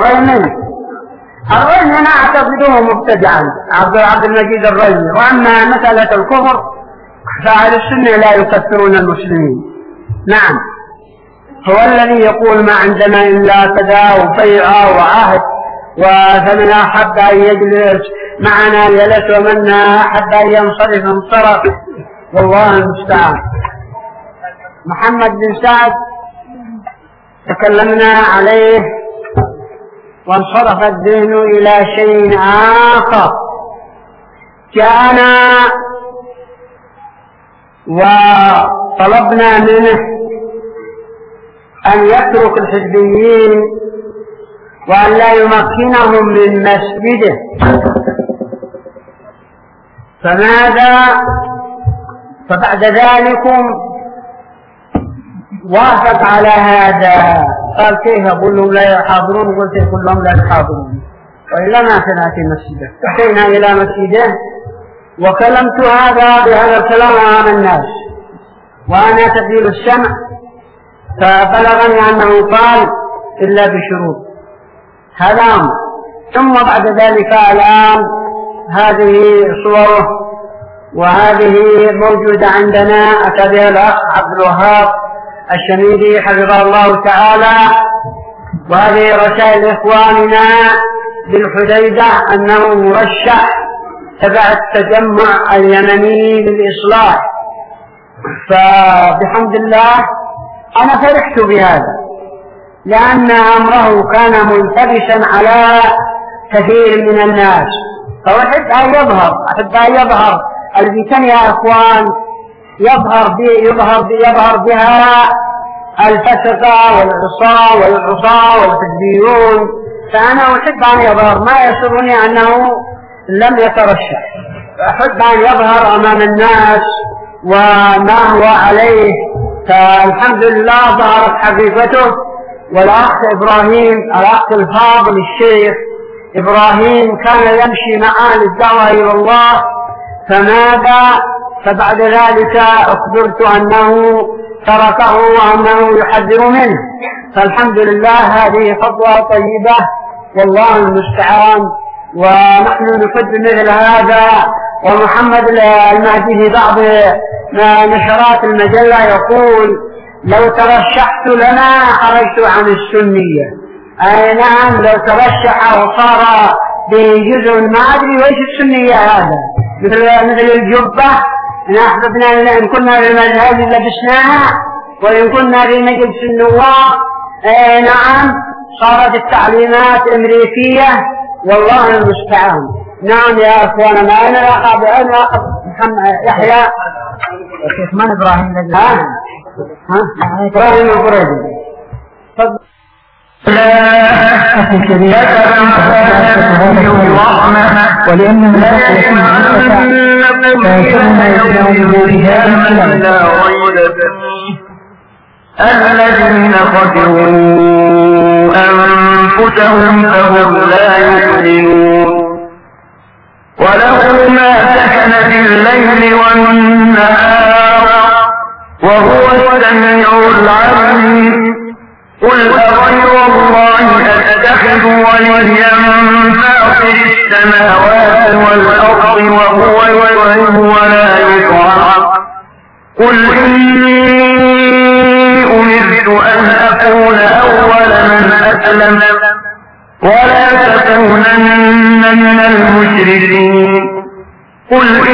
الرأي أنا أعتقده مبتدعا عبد المجيد الرأي. وأما مسألة الكفر فأهل السنة لا يكفرون المسلمين. نعم هو الذي يقول ما عندنا إلا كذا وبيعة وعهد، فمن أحب أن يجلس معنا جلس ومن أحب أن ينصرف انصرف، والله المستعان. محمد بن سعد تكلمنا عليه وانصرف الذهن إلى شيء آخر. جاءنا وطلبنا منه أن يترك الحزبيين وأن لا يمكنهم من مسجده. فماذا؟ فبعد ذلك وافق على هذا. قال كيف؟ أقول لهم لا يحاضرون؟ قلت كلهم لا يحاضرون وإلا ما سنأتي مسجده. أتينا إلى مسجده وكلمت بهذا الكلام أمام الناس وأنا تبديل السمع، فبلغني أنه قال إلا بشروط. هذا أمر. ثم بعد ذلك الآن هذه صوره وهذه موجودة عندنا أتى بها الأخ عبد الوهاب الشميدي حفظه الله تعالى. وهذه رسائل إخواننا بالحديدة أنه مرشح تبع التجمع اليمني للإصلاح. فبحمد الله أنا فرحت بهذا لأن أمره كان ملتبسا على كثير من الناس. فأحب أن يظهر الفتن يا إخوان، يظهر بها الفسقة والعصاة والحزبيون. فأنا أحب أن يظهر. ما يسرني أنه لم يترشح، أحب أن يظهر أمام الناس وما هو عليه. فالحمد لله ظهرت حقيقته. والأخ إبراهيم الأخ الفاضل الشيخ إبراهيم كان يمشي مع أهل الدعوة إلى الله. فماذا؟ فبعد ذلك أخبرت أنه تركه وأنه يحذر منه. فالحمد لله هذه خطوة طيبة والله المستعان. ونحن نفد مثل هذا. ومحمد المهدي في بعض نشرات المجلة يقول لو ترشحت لنا خرجت عن السنية. أي نعم لو ترشح وصار بجزء ما أدري وإيش السنية هذا، مثل الجبة إن أحببنا إن كنا في المذهب لبسناها وإن كنا في مجلس النواب. نعم صارت التعليمات أمريكية والله المستعان. نعم يا أخوانا ما أنا أخذ محمد يحيى الشيخ من إبراهيم إبراهيم القريبي. ولأن الذين خسروا أنفسهم فهم لا يؤمنون. وله ما سكن في الليل والنهار وهو السميع العليم. قل أغير الله أتخذ وليا فاطر السماوات والأرض وهو يطعم ولا يطعم. قل إني أمرت أن أكون أول من أسلم ولا تكونن من المشركين. قل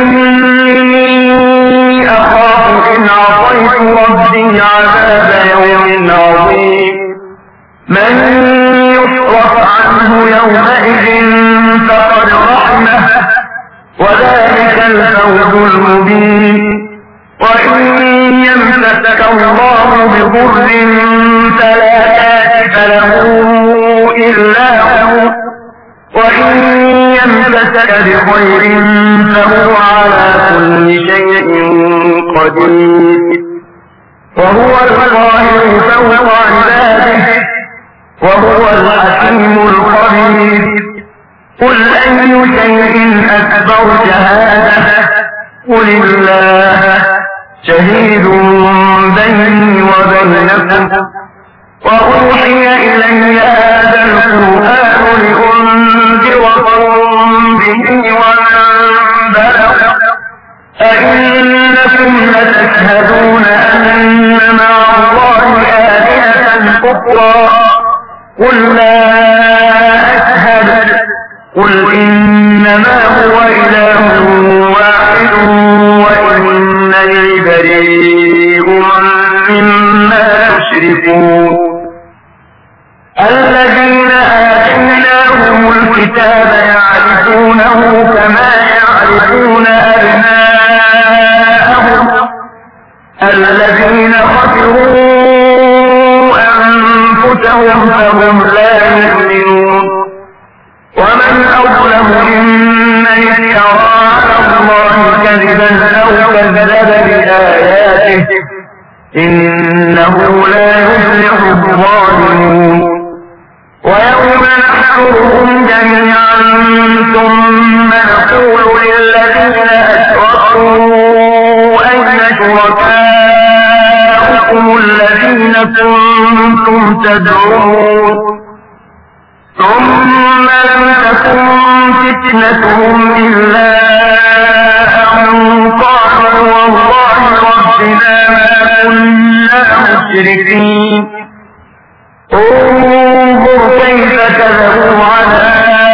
إني أخاف إن عصيت ربي عذاب يوم عظيم. من يصرف عنه يومئذ فقد رحمه وذلك الفوز المبين. وإن يمسك الله بضر فلا كاشف له إلا هو وإن يمسك بخير فهو على كل شيء قدير. وهو القاهر فوق عباده وهو الحكيم الخبير. قل أي شيء أكبر شهادة؟ قل الله شهيد بيني وبينكم. وأوحي إلي هذا القرآن لأنذركم به ومن بلغ. أئنكم لتشهدون أن مع الله آلهة أخرى؟ قل لا أشهد. قل إنما هو إله واحد وإنني بريء مما تشركون. الذين آتيناهم الكتاب يعرفونه كما يعرفون أبناءهم. الذين خسروا أنفسهم فهم لا يؤمنون. ومن أظلم ممن افترى على الله كذبا أو كذب بآياته إنه لا يفلح الظالمون. ويوم نحشرهم جميعا ثم نقول للذين أشركوا أين شركاؤكم الذين كنتم تدعون ثم لم تكن فتنتهم إلا أن قالوا والله ربنا ما كنا مشركين. انظر كيف كذبوا على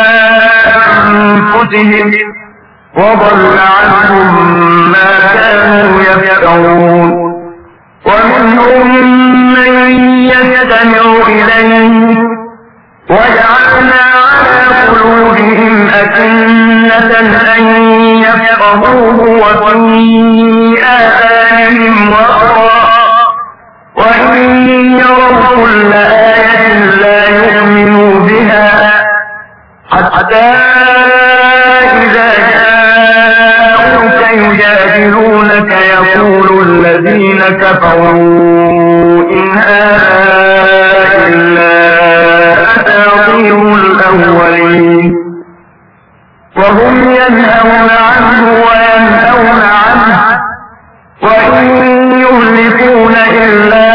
أنفسهم وضل عنهم ما كانوا يفترون. ومنهم من يستمع إليك وجعلنا على قلوبهم أكنة أن يفقهوه وفي آذانهم وقرا وإن يروا كل آية لا يؤمنوا بها حتى إذا جاءوك يجادلونك يقول الذين كفروا إن هذا إلا أساطير الأولين. وهم ينهون عنه وينهون عنه وإن يهلكون إلا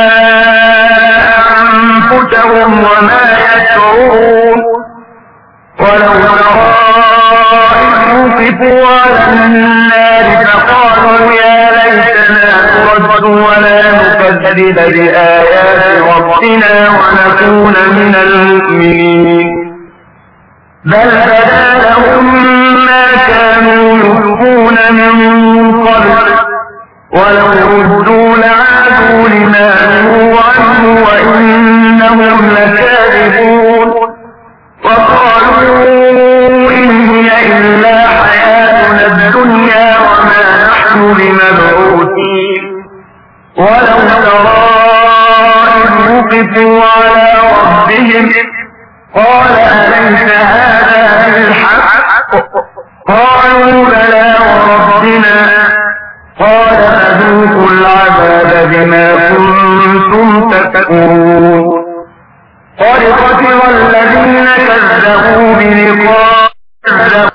أنفسهم وما يشعرون. ولو ترى إذ وقفوا على النار فقالوا يا ليتنا نرد ولا نكذب بآيات ربنا ونكون من المؤمنين. بل بدا لهم ما كانوا يخفون من قبل ولو ردوا لعادوا لما نهوا عنه وإنهم لكاذبون. وقالوا إن هي إلا حياتنا الدنيا وما نحن بمبعوثين. ولو ترى إذ وقفوا على ربهم قال أليس هذا بالحق؟ قالوا بلى وربنا. قال فذوقوا العذاب بما كنتم تكفرون. قد خسر الذين كذبوا بلقاء